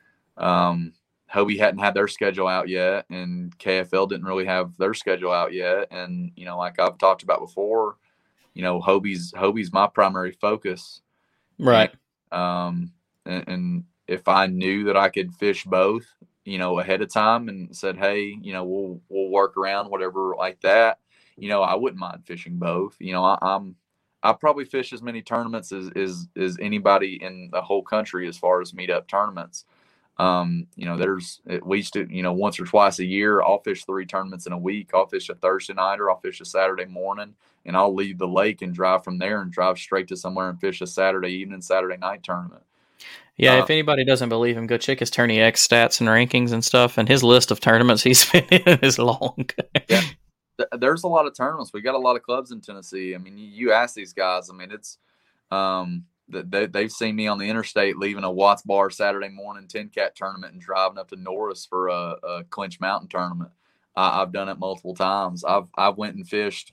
um, Hobie hadn't had their schedule out yet, and K F L didn't really have their schedule out yet. And, you know, like I've talked about before, you know, Hobie's Hobie's my primary focus. Right. And, um, and, and if I knew that I could fish both, you know, ahead of time and said, hey, you know, we'll, we'll work around whatever like that, you know, I wouldn't mind fishing both. You know, I, I'm, I probably fish as many tournaments as, as, as anybody in the whole country as far as meetup tournaments. Um, you know, there's at least, you know, once or twice a year, I'll fish three tournaments in a week. I'll fish a Thursday night, or I'll fish a Saturday morning, and I'll leave the lake and drive from there and drive straight to somewhere and fish a Saturday evening, Saturday night tournament. Yeah. Uh, if anybody doesn't believe him, go check his Tourney X stats and rankings and stuff. And his list of tournaments he's been in is long. yeah, th- there's a lot of tournaments. We got a lot of clubs in Tennessee. I mean, you, you ask these guys, I mean, it's, um, They, they've seen me on the interstate leaving a Watts Bar Saturday morning ten cat tournament and driving up to Norris for a, a Clinch Mountain tournament. I, I've done it multiple times. I've I've went and fished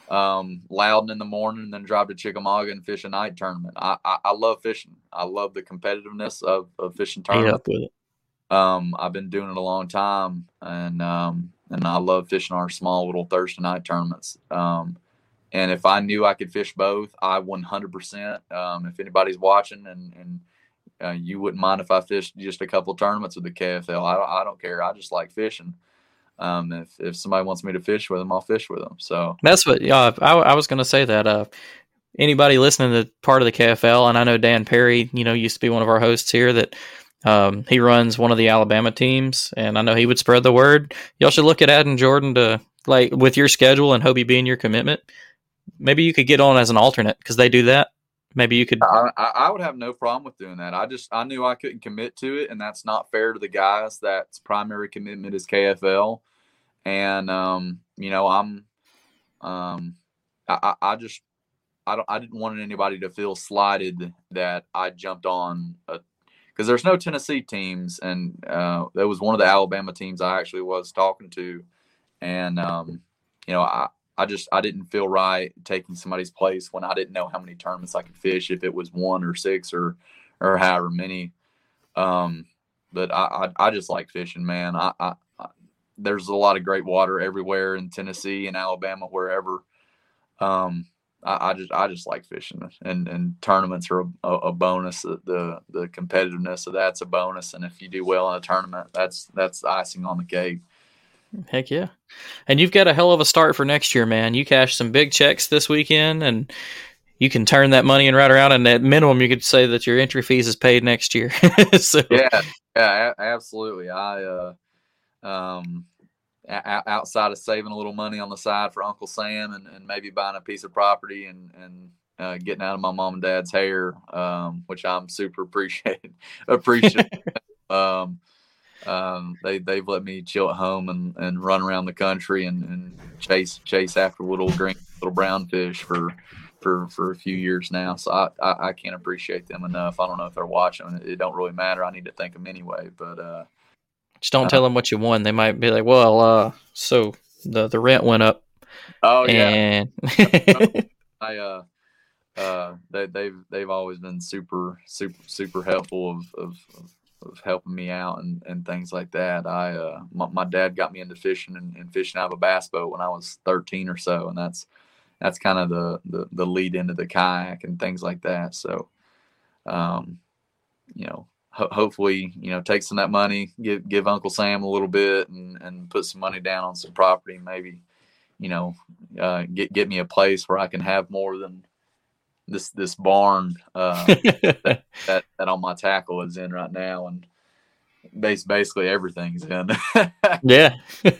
um, Loudon in the morning and then drive to Chickamauga and fish a night tournament. I, I, I love fishing. I love the competitiveness of, of fishing tournaments. Up with it. Um, I've been doing it a long time, and um, and I love fishing our small little Thursday night tournaments. Um, And if I knew I could fish both, I one hundred percent. Um, if anybody's watching and, and uh, you wouldn't mind if I fished just a couple tournaments with the K F L, I don't, I don't care. I just like fishing. Um, if, if somebody wants me to fish with them, I'll fish with them. So that's what, yeah, I, I was going to say that, uh, anybody listening to part of the K F L, and I know Dan Perry, you know, used to be one of our hosts here, that um, he runs one of the Alabama teams, and I know he would spread the word. Y'all should look at adding Jordan to, like, with your schedule and Hobie being your commitment. Maybe you could get on as an alternate because they do that. Maybe you could. I, I would have no problem with doing that. I just I knew I couldn't commit to it, and that's not fair to the guys that's primary commitment is K F L. And um, you know, I'm um, I, I just I don't I didn't want anybody to feel slighted that I jumped on a, because there's no Tennessee teams, and uh, that was one of the Alabama teams I actually was talking to, and um, you know I. I just I didn't feel right taking somebody's place when I didn't know how many tournaments I could fish, if it was one or six or or however many. Um, but I, I I just like fishing, man. I, I, I there's a lot of great water everywhere in Tennessee and Alabama, wherever. Um, I, I just I just like fishing, and and tournaments are a, a bonus. The the competitiveness of that's a bonus, and if you do well in a tournament, that's that's icing on the cake. Heck yeah. And you've got a hell of a start for next year, man. You cashed some big checks this weekend, and you can turn that money and right around, and at minimum you could say that your entry fees is paid next year. So yeah, yeah, absolutely. I uh um a- outside of saving a little money on the side for Uncle Sam, and, and maybe buying a piece of property and and uh, getting out of my mom and dad's hair, um, which I'm super appreciated appreciative. um Um, they they've let me chill at home and, and run around the country and, and chase chase after little green little brown fish for for for a few years now. So I, I, I can't appreciate them enough. I don't know if they're watching. It, it don't really matter. I need to thank them anyway. But uh, just don't uh, tell them what you won. They might be like, well, uh, so the the rent went up. Oh yeah. And I uh uh they they've they've always been super super super helpful of of, of of helping me out and, and things like that. I, uh, my, my dad got me into fishing and, and fishing out of a bass boat when I was thirteen or so. And that's, that's kind of the, the, the lead into the kayak and things like that. So, um, you know, ho- hopefully, you know, take some of that money, give, give Uncle Sam a little bit and, and put some money down on some property, maybe, you know, uh, get, get me a place where I can have more than this this barn uh, that, that that all my tackle is in right now, and base, basically everything's in. Yeah.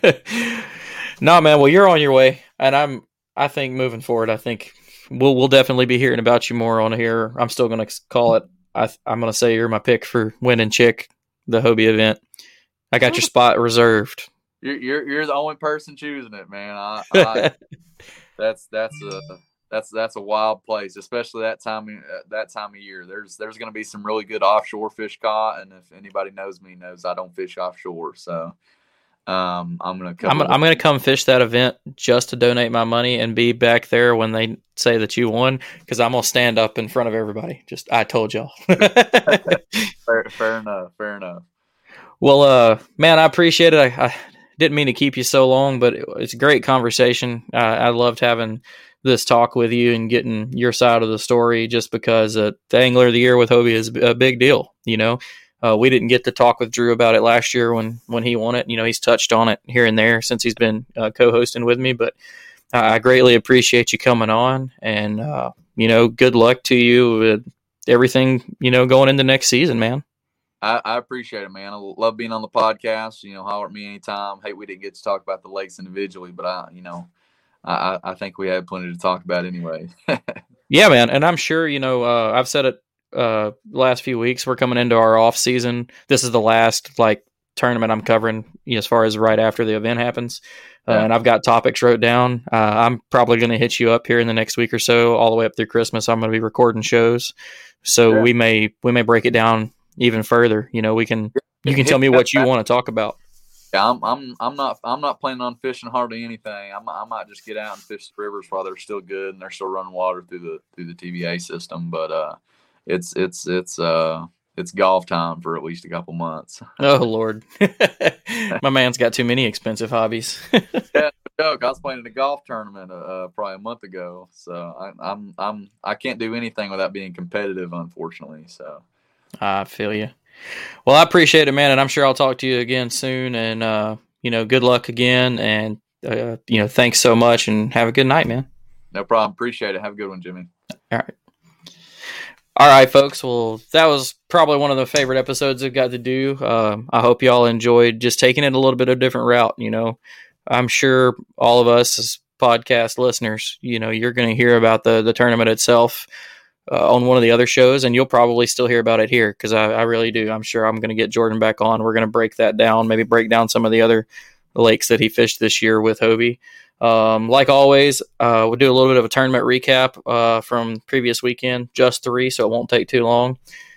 No, man. Well, you're on your way, and I'm. I think moving forward, I think we'll we'll definitely be hearing about you more on here. I'm still going to call it. I, I'm going to say you're my pick for winning Chick, the Hobie event. I got your spot reserved. You're you're, you're the only person choosing it, man. I, I that's that's a. That's that's a wild place, especially that time uh, that time of year. There's there's going to be some really good offshore fish caught, and if anybody knows me, knows I don't fish offshore. So um, I'm gonna come. I'm, I'm gonna come fish that event just to donate my money and be back there when they say that you won, because I'm gonna stand up in front of everybody. Just I told y'all. fair, fair enough. Fair enough. Well, uh, man, I appreciate it. I, I didn't mean to keep you so long, but it, it's a great conversation. Uh, I loved having this talk with you and getting your side of the story, just because uh, the Angler of the Year with Hobie is a big deal. You know, uh, we didn't get to talk with Drew about it last year when, when he won it. You know, he's touched on it here and there since he's been uh, co-hosting with me, but I greatly appreciate you coming on, and, uh, you know, good luck to you with everything, you know, going into next season, man. I, I appreciate it, man. I love being on the podcast. You know, holler at me anytime. Hey, we didn't get to talk about the lakes individually, but I, you know, I, I think we had plenty to talk about anyway. Yeah, man. And I'm sure, you know, uh, I've said it uh, last few weeks, we're coming into our off season. This is the last like tournament I'm covering, you know, as far as right after the event happens. Uh, yeah. And I've got topics wrote down. Uh, I'm probably going to hit you up here in the next week or so, all the way up through Christmas. I'm going to be recording shows. So yeah. we may, we may break it down even further. You know, we can, you can tell me what you want to talk about. Yeah, I'm I'm I'm not I'm not planning on fishing hardly anything. I'm, I might just get out and fish the rivers while they're still good and they're still running water through the through the T V A system. But uh, it's it's it's uh it's golf time for at least a couple months. Oh Lord, my man's got too many expensive hobbies. Yeah, no joke. I was playing in a golf tournament uh, probably a month ago, so I, I'm I'm I can't do anything without being competitive, unfortunately. So I feel you. Well, I appreciate it, man, and I'm sure I'll talk to you again soon. And uh, you know, good luck again, and uh, you know, thanks so much, and have a good night, man. No problem. Appreciate it. Have a good one, Jimmy. All right. All right, folks. Well, that was probably one of the favorite episodes I've got to do. Um, I hope y'all enjoyed just taking it a little bit of a different route. You know, I'm sure all of us as podcast listeners, you know, you're going to hear about the the tournament itself Uh, on one of the other shows, and you'll probably still hear about it here, because I, I really do. I'm sure I'm going to get Jordan back on. We're going to break that down, maybe break down some of the other lakes that he fished this year with Hobie. Um, like always, uh, we'll do a little bit of a tournament recap uh, from previous weekend, just three, so it won't take too long.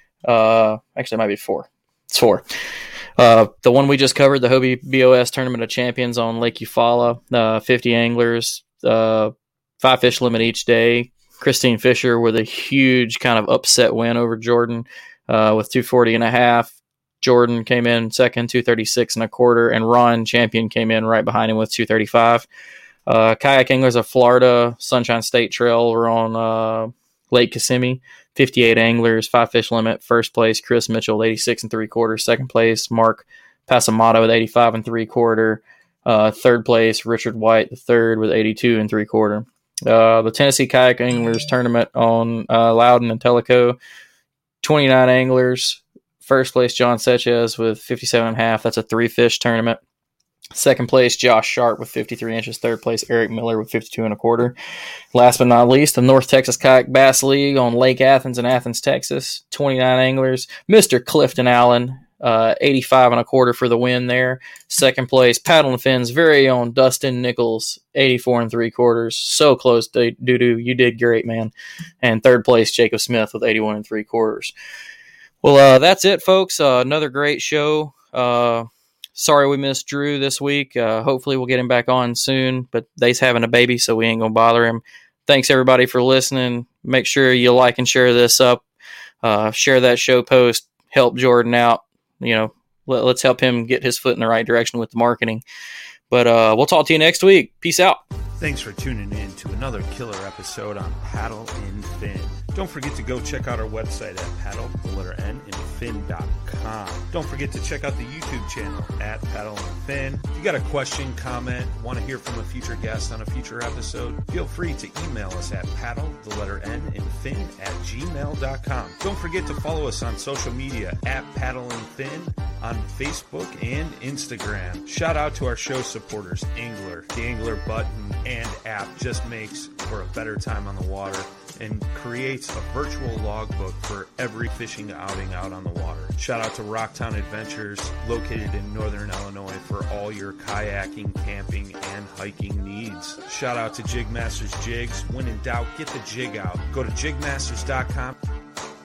Uh, actually, it might be four. It's four. Uh, the one we just covered, the Hobie B O S Tournament of Champions on Lake Eufaula, uh, fifty anglers, uh, five fish limit each day. Christine Fisher with a huge kind of upset win over Jordan uh, with two forty and a half. Jordan came in second, two thirty-six and a quarter, and Ron Champion came in right behind him with two thirty-five. Uh, kayak anglers of Florida Sunshine State Trail were on uh, Lake Kissimmee. fifty-eight anglers, five fish limit. First place, Chris Mitchell, eighty-six and three quarters. Second place, Mark Pasamato with eighty-five and three quarter. Uh, third place, Richard White, the third with eighty-two and three quarter. Uh, the Tennessee Kayak Anglers Tournament on uh, Loudon and Tellico, twenty-nine anglers. First place, John Sechez with fifty-seven and a half. That's a three fish tournament. Second place, Josh Sharp with fifty-three inches. Third place, Eric Miller with fifty-two and a quarter. Last but not least, the North Texas Kayak Bass League on Lake Athens in Athens, Texas. twenty-nine anglers. Mister Clifton Allen, uh, eighty-five and a quarter for the win there. Second place, Paddle and Fins' very own Dustin Nichols, eighty-four and three quarters. So close, doo-doo. You did great, man. And third place, Jacob Smith with eighty-one and three quarters. Well, uh, that's it, folks. Uh, another great show. Uh, Sorry we missed Drew this week. Uh, hopefully we'll get him back on soon, but they's having a baby, so we ain't going to bother him. Thanks, everybody, for listening. Make sure you like and share this up. Uh, share that show post. Help Jordan out. You know, let, let's help him get his foot in the right direction with the marketing. But uh, we'll talk to you next week. Peace out. Thanks for tuning in to another killer episode on Paddle and Fin. Don't forget to go check out our website at paddle, the letter N, and fin dot com. Don't forget to check out the YouTube channel at Paddle and Fin. If you got a question, comment, want to hear from a future guest on a future episode, feel free to email us at paddle, the letter N, and fin at gmail dot com. Don't forget to follow us on social media at Paddle and Fin on Facebook and Instagram. Shout out to our show supporters, Angler. The Angler button and app just makes for a better time on the water and creates a virtual logbook for every fishing outing out on the water. Shout out to Rocktown Adventures, located in northern Illinois, for all your kayaking, camping, and hiking needs. Shout out to Jig Masters Jigs. When in doubt, get the jig out. Go to jig masters dot com.